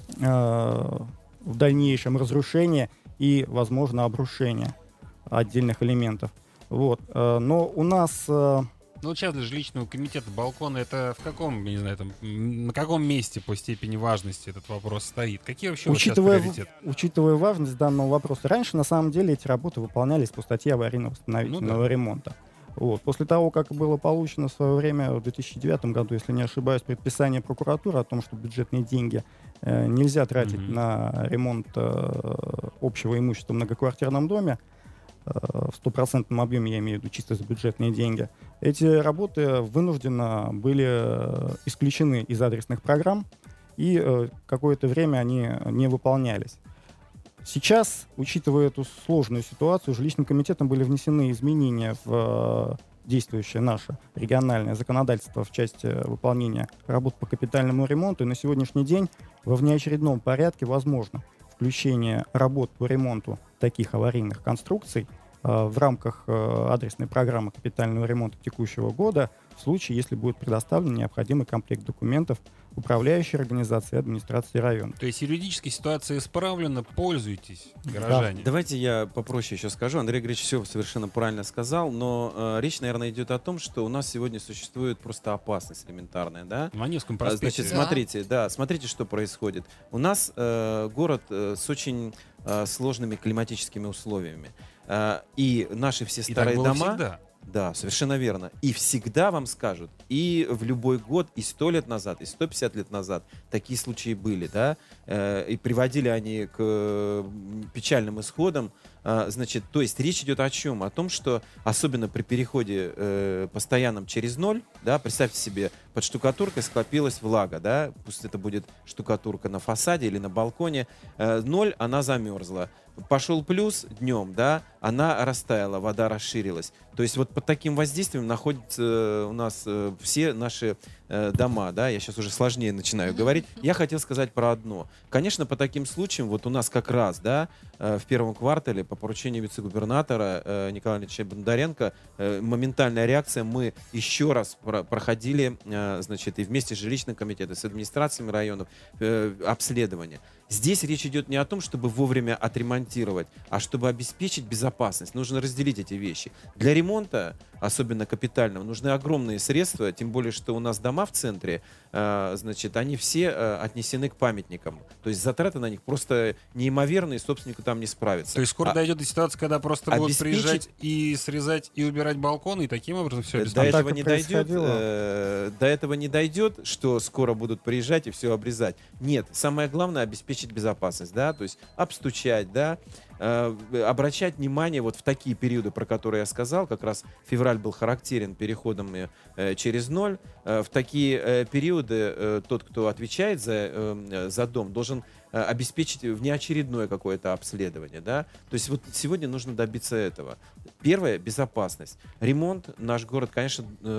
S2: э, в дальнейшем разрушения и, возможно, обрушения отдельных элементов. Вот. э, Но у нас э,
S4: Ну, вот сейчас для жилищного комитета балконы это в каком, я не знаю, там, м, на каком месте по степени важности этот вопрос стоит? Какие вообще вот сейчас
S2: Учитывая,
S4: приоритеты?
S2: учитывая важность данного вопроса, раньше на самом деле эти работы выполнялись по статье аварийно-восстановительного
S4: Ну да.
S2: ремонта. Вот. После того, как было получено в свое время, в две тысячи девятом году, если не ошибаюсь, предписание прокуратуры о том, что бюджетные деньги э, нельзя тратить
S4: Мгм.
S2: на ремонт э, общего имущества в многоквартирном доме, э, в стопроцентном объеме, я имею в виду чисто за бюджетные деньги, эти работы вынужденно были э, исключены из адресных программ, и э, какое-то время они не выполнялись. Сейчас, учитывая эту сложную ситуацию, жилищным комитетом были внесены изменения в э, действующее наше региональное законодательство в части выполнения работ по капитальному ремонту. И на сегодняшний день во внеочередном порядке возможно включение работ по ремонту таких аварийных конструкций э, в рамках э, адресной программы капитального ремонта текущего года в случае, если будет предоставлен необходимый комплект документов управляющей организации и администрации района.
S4: То есть юридическая ситуация исправлена, пользуйтесь, горожане.
S3: Давайте я попроще еще скажу. Андрей Григорьевич все совершенно правильно сказал, но э, речь, наверное, идет о том, что у нас сегодня существует просто опасность элементарная, да?
S4: На Невском
S3: А,
S4: проспекте.
S3: Значит,
S1: Да.
S3: смотрите, да, смотрите, что происходит. У нас э, город э, с очень э, сложными климатическими условиями. Э, и наши все
S4: И так
S3: старые
S4: было
S3: дома...
S4: всегда.
S3: Да, совершенно верно. И всегда вам скажут, и в любой год, и сто лет назад, и сто пятьдесят лет назад такие случаи были, да, э, и приводили они к э, печальным исходам. Э, значит, то есть речь идет о чем? О том, что особенно при переходе э, постоянном через ноль, да, представьте себе, под штукатуркой скопилась влага, да, пусть это будет штукатурка на фасаде или на балконе, э, ноль, она замерзла. Пошел плюс днем, да, она растаяла, вода расширилась. То есть вот под таким воздействием находятся э, у нас э, все наши э, дома, да, я сейчас уже сложнее начинаю говорить. Я хотел сказать про одно. Конечно, по таким случаям, вот у нас как раз, да, э, в первом квартале по поручению вице-губернатора э, Николая Ильича Бондаренко э, моментальная реакция, мы еще раз про- проходили, э, значит, и вместе с жилищным комитетом, с администрациями районов э, обследование. Здесь речь идет не о том, чтобы вовремя отремонтировать, а чтобы обеспечить безопасность. Нужно разделить эти вещи. Для ремонта, особенно капитального, нужны огромные средства, тем более, что у нас дома в центре, э, значит, они все э, отнесены к памятникам. То есть затраты на них просто неимоверные, собственнику там не справится.
S4: То есть скоро
S3: А-
S4: дойдет до ситуации, когда просто будут
S3: обеспечить-
S4: приезжать и срезать, и убирать балконы, и таким образом все
S3: До
S4: обеспечить.
S2: Так
S3: этого
S2: и
S3: не дойдет,
S2: происходило.
S3: э, до этого не дойдет, что скоро будут приезжать и все обрезать. Нет, самое главное обеспечить безопасность, да, то есть обстучать, да, э, обращать внимание вот в такие периоды, про которые я сказал, как раз февраль был характерен переходом э, через ноль. Э, в такие э, периоды э, тот, кто отвечает за, э, за дом, должен э, обеспечить внеочередное какое-то обследование, да. То есть вот сегодня нужно добиться этого. Первое — безопасность. Ремонт. Наш город, конечно,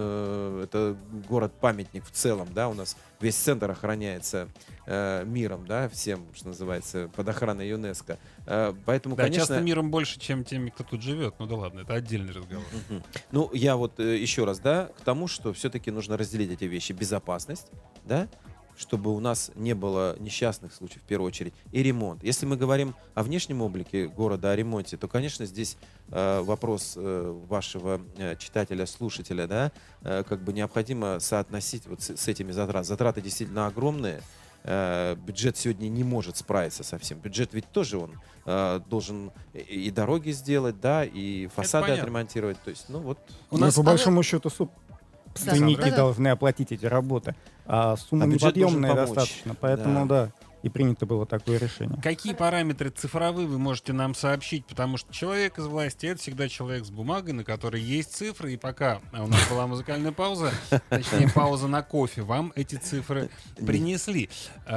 S3: э, это город-памятник в целом, да, у нас весь центр охраняется э, миром, да, всем, что называется, под охраной ЮНЕСКО. Э, поэтому,
S4: Да,
S3: конечно...
S4: часто миром больше, чем теми, кто тут живет. Ну да ладно, это отдельный разговор.
S3: Мгм. Ну, я вот э, еще раз, да, к тому, что все-таки нужно разделить эти вещи. Безопасность, да, чтобы у нас не было несчастных случаев, в первую очередь, и ремонт. Если мы говорим о внешнем облике города, о ремонте, то, конечно, здесь э, вопрос э, вашего э, читателя, слушателя, да, э, как бы необходимо соотносить вот с, с этими затратами. Затраты действительно огромные. Э, бюджет сегодня не может справиться со всем. Бюджет ведь тоже он э, должен и, и дороги сделать, да, и фасады
S4: понятно.
S3: отремонтировать. То есть, ну вот.
S1: У
S2: Ну,
S1: нас-
S2: по
S1: а
S2: большому счету собственники
S1: Да, да.
S2: должны оплатить эти работы, а сумма
S3: А бюджет
S2: неподъемная
S3: должен помочь.
S2: достаточно, поэтому да. и принято было такое решение.
S4: Какие параметры цифровые вы можете нам сообщить? Потому что человек из власти — это всегда человек с бумагой, на которой есть цифры. И пока у нас была музыкальная пауза, точнее пауза на кофе, вам эти цифры принесли.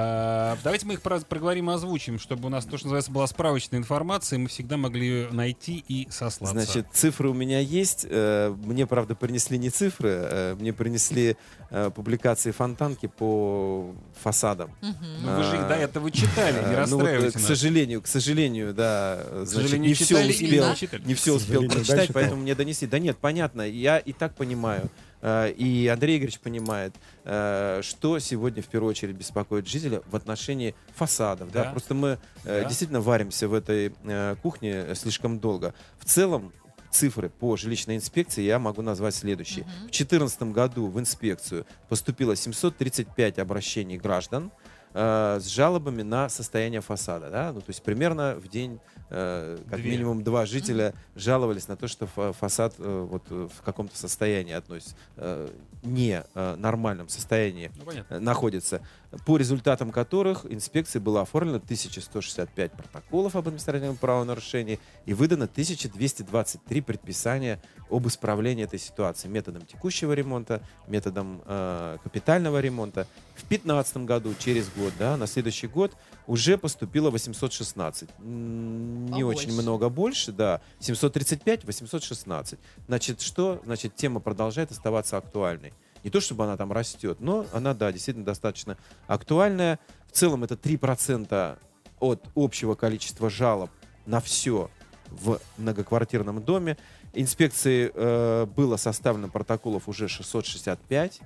S4: А, давайте мы их про- проговорим, озвучим, чтобы у нас, то, что называется, была справочная информация, и мы всегда могли ее найти и сослаться.
S3: Значит, цифры у меня есть. Э, Мне, правда, принесли не цифры, э, мне принесли э, публикации Фонтанки по фасадам.
S1: Мгм.
S4: Ну, вы же их
S3: А,
S4: да, это вы читали, не
S3: Ну, вот,
S4: расстраивайтесь.
S3: к сожалению, к сожалению, да,
S4: К
S3: значит,
S4: сожалению,
S3: не все
S4: читали или
S3: успел,
S4: не читали?
S3: не все
S2: К
S3: успел
S2: сожалению, да,
S3: прочитать,
S2: читал.
S3: поэтому мне донесли. Да нет, понятно, я и так понимаю, э, и Андрей Игоревич понимает, э, что сегодня в первую очередь беспокоит жителя в отношении фасадов. Да?
S4: Да.
S3: Просто мы э,
S4: Да.
S3: действительно варимся в этой э, кухне слишком долго. В целом, цифры по жилищной инспекции я могу назвать следующие.
S1: Мгм.
S3: В две тысячи четырнадцатом году в инспекцию поступило семьсот тридцать пять обращений граждан э, с жалобами на состояние фасада. Да? Ну, то есть примерно в день э, как
S4: Две.
S3: минимум два жителя жаловались на то, что фа- фасад э, вот, э, в каком-то состоянии относится, э, не э, нормальном состоянии
S4: Ну, понятно.
S3: э, находится, по результатам которых инспекции было оформлено тысяча сто шестьдесят пять протоколов об административном правонарушении и выдано тысяча двести двадцать три предписания об исправлении этой ситуации методом текущего ремонта, методом э, капитального ремонта. В две тысячи пятнадцатом году, через год, да, на следующий год, уже поступило восемьсот шестнадцать. М, Не
S1: Побольше.
S3: очень много больше, да. семьсот тридцать пять, восемьсот шестнадцать. Значит, что? Значит, тема продолжает оставаться актуальной. Не то, чтобы она там растет, но она, да, действительно достаточно актуальная. В целом это три процента от общего количества жалоб на все в многоквартирном доме. Инспекции э, было составлено протоколов уже шестьсот шестьдесят пять.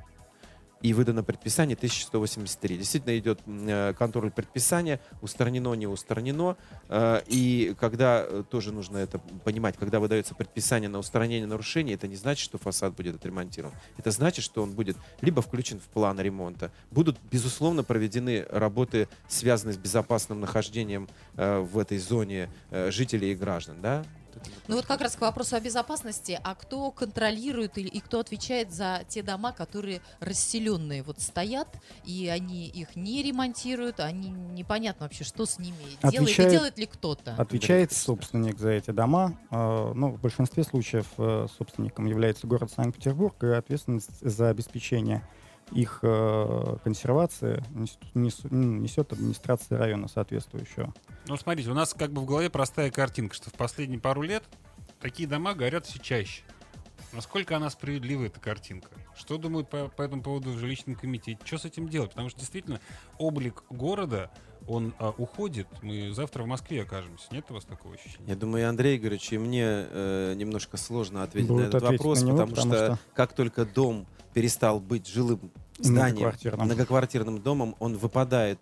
S3: И выдано предписание тысяча сто восемьдесят три. Действительно идет э, контроль предписания, устранено, не устранено. Э, и когда, э, тоже нужно это понимать, когда выдается предписание на устранение нарушений, это не значит, что фасад будет отремонтирован. Это значит, что он будет либо включен в план ремонта, будут, безусловно, проведены работы, связанные с безопасным нахождением э, в этой зоне э, жителей и граждан. Да?
S1: Ну вот как раз к вопросу о безопасности. А кто контролирует и, и кто отвечает за те дома, которые расселенные вот стоят, и они их не ремонтируют, они непонятно вообще, что с ними делает, и
S2: Отвечает-
S1: делает ли кто-то?
S2: Отвечает собственник за эти дома. Э, Ну, в большинстве случаев э, собственником является город Санкт-Петербург, и ответственность за обеспечение их э, консервации нес- нес- м, несет администрация района соответствующего.
S4: Ну, смотрите, у нас как бы в голове простая картинка, что в последние пару лет такие дома горят все чаще. Насколько она справедлива, эта картинка? Что думают по, по этому поводу в жилищном комитете? Что с этим делать? Потому что действительно облик города, он а, уходит. Мы завтра в Москве окажемся. Нет у вас такого ощущения?
S3: Я думаю, и Андрей Игоревич, и мне э, немножко сложно ответить
S2: Будет
S3: на этот
S2: ответить
S3: вопрос,
S2: на него,
S3: потому,
S2: потому
S3: что,
S2: что-
S3: как только дом перестал быть жилым зданием,
S2: Многоквартирным.
S3: многоквартирным домом, он выпадает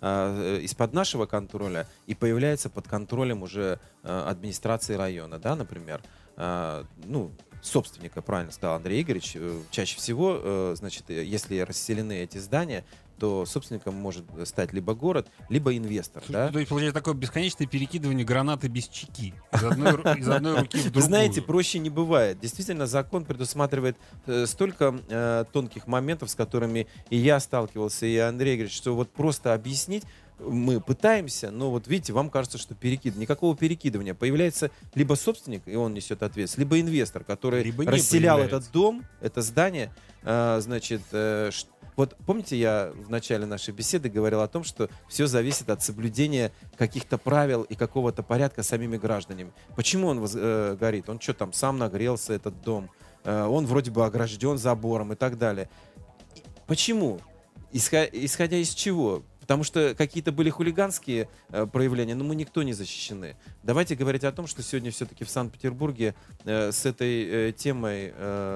S3: э, из-под нашего контроля и появляется под контролем уже э, администрации района, да, например. Э, ну, собственника, правильно сказал Андрей Игоревич. Э, чаще всего, э, значит, э, если расселены эти здания, то собственником может стать либо город, либо инвестор.
S4: Слушайте,
S3: Да?
S4: То есть получается такое бесконечное перекидывание гранаты без чеки. Из одной, ру- из одной руки в
S3: Вы
S4: другую.
S3: знаете, проще не бывает. Действительно, закон предусматривает э, столько э, тонких моментов, с которыми и я сталкивался, и Андрей Игоревич, что вот просто объяснить мы пытаемся, но вот видите, вам кажется, что перекид. Никакого перекидывания. Появляется либо собственник, и он несет ответственность, либо инвестор, который
S4: Либо не
S3: расселял
S4: появляется.
S3: этот дом, это здание. э, значит, э, ш- вот помните, я в начале нашей беседы говорил о том, что все зависит от соблюдения каких-то правил и какого-то порядка самими гражданами. Почему он воз- э, горит? Он что там, сам нагрелся, этот дом? Э, он вроде бы огражден забором и так далее. И почему? Исхо- исходя из чего? Потому что какие-то были хулиганские э, проявления, но мы никто не защищены. Давайте говорить о том, что сегодня все-таки в Санкт-Петербурге э, с этой э, темой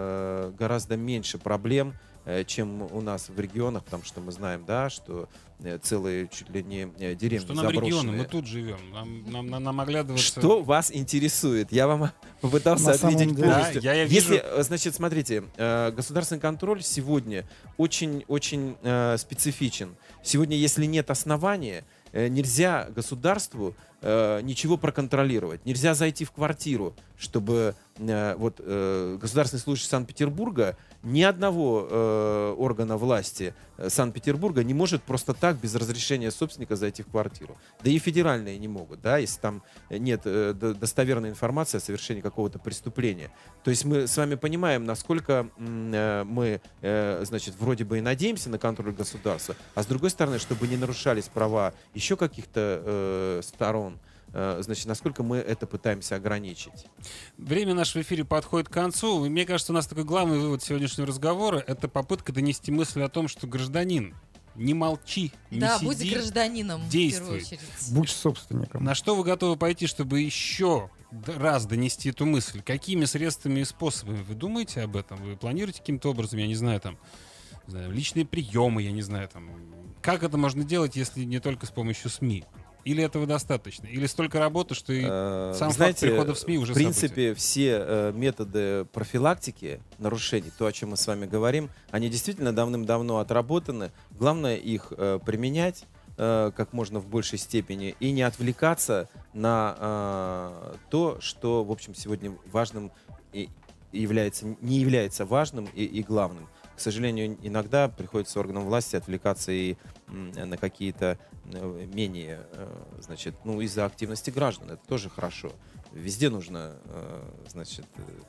S3: э, гораздо меньше проблем, э, чем у нас в регионах, потому что мы знаем, да, что э, целые чуть ли не э, деревни
S4: Что нам регионы,
S3: заброшенные.
S4: мы тут живем. Нам, нам, нам, нам оглядываться...
S3: Что вас интересует? Я вам попытался
S2: На самом
S3: ответить
S2: деле-
S3: полностью.
S4: Да, я- я
S3: Если,
S4: вижу-
S3: э, значит, смотрите, э, государственный контроль сегодня очень-очень э, специфичен. Сегодня, если нет основания, э, нельзя государству э, ничего проконтролировать. Нельзя зайти в квартиру, чтобы э, вот э, государственный служащий Санкт-Петербурга, ни одного э, органа власти э, Санкт-Петербурга не может просто так без разрешения собственника зайти в квартиру. Да и федеральные не могут, да, если там нет э, д- достоверной информации о совершении какого-то преступления. То есть мы с вами понимаем, насколько м, э, мы, э, значит, вроде бы и надеемся на контроль государства, а с другой стороны, чтобы не нарушались права еще каких-то э, сторон, э, значит, насколько мы это пытаемся ограничить.
S4: Время нашего эфира подходит к концу. И мне кажется, у нас такой главный вывод сегодняшнего разговора — это попытка донести мысль о том, что гражданин Не молчи, не
S1: Да,
S4: сиди.
S1: будь гражданином
S4: действуй.
S1: в первую очередь.
S2: Будь собственником.
S4: На что вы готовы пойти, чтобы еще д- раз донести эту мысль? Какими средствами и способами? Вы думаете об этом? Вы планируете каким-то образом, я не знаю, там, не знаю, личные приемы, я не знаю, там, как это можно делать, если не только с помощью СМИ? Или этого достаточно? Или столько работы, что и
S3: Э,
S4: сам
S3: знаете,
S4: факт прихода в СМИ уже
S3: в принципе, все э, методы профилактики нарушений, то, о чем мы с вами говорим, они действительно давным-давно отработаны. Главное их э, применять э, как можно в большей степени и не отвлекаться на э, то, что, в общем, сегодня важным и является, не является важным и, и главным. К сожалению, иногда приходится органам власти отвлекаться и м, на какие-то э, менее, э, значит, ну, из-за активности граждан. Это тоже хорошо. Везде нужно, э, значит,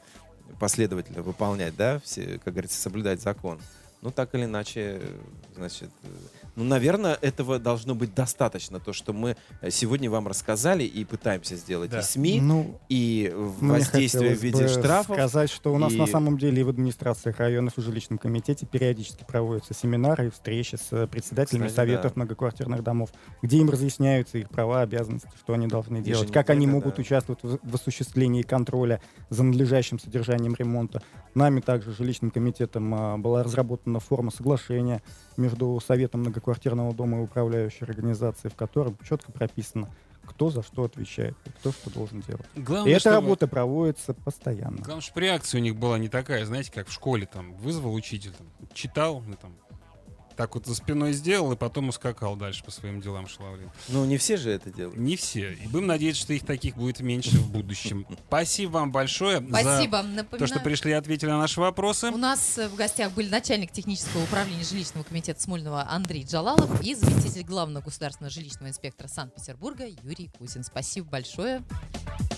S3: э, последовательно выполнять, да, все, как говорится, соблюдать закон. Ну, так или иначе, э, значит, э, ну, наверное, этого должно быть достаточно, то, что мы сегодня вам рассказали и пытаемся сделать
S4: Да.
S3: и СМИ,
S2: Ну,
S3: и
S2: мне
S3: воздействие в
S2: хотелось
S3: виде
S2: бы
S3: штрафов.
S2: сказать, что у нас
S3: и-
S2: на самом деле и в администрациях районов, и в жилищном комитете периодически проводятся семинары и встречи с э, председателями
S3: Кстати,
S2: советов
S3: да.
S2: многоквартирных домов, где им разъясняются их права, обязанности, что они должны делать, как они
S3: Еженедельно,
S2: могут
S3: да.
S2: участвовать в, в осуществлении контроля за надлежащим содержанием ремонта. Нами также, жилищным комитетом, а, была разработана форма соглашения между Советом многоквартирного дома и управляющей организацией, в котором четко прописано, кто за что отвечает и кто что должен делать.
S4: Главное,
S2: И эта
S4: чтобы-
S2: работа проводится постоянно.
S4: Главное, чтобы реакция у них была не такая, знаете, как в школе, там, вызвал учитель, там, читал, ну, там, так вот за спиной сделал, и потом ускакал дальше по своим делам шаловливо.
S3: Ну, не все же это делают.
S4: Не все. И будем надеяться, что их таких будет меньше в будущем. Спасибо вам большое
S1: Спасибо.
S4: за
S1: Напоминаю,
S4: то, что пришли и ответили на наши вопросы.
S1: у нас э, в гостях были начальник технического управления жилищного комитета Смольного Андрей Джалалов и заместитель главного государственного жилищного инспектора Санкт-Петербурга Юрий Кузин. Спасибо большое.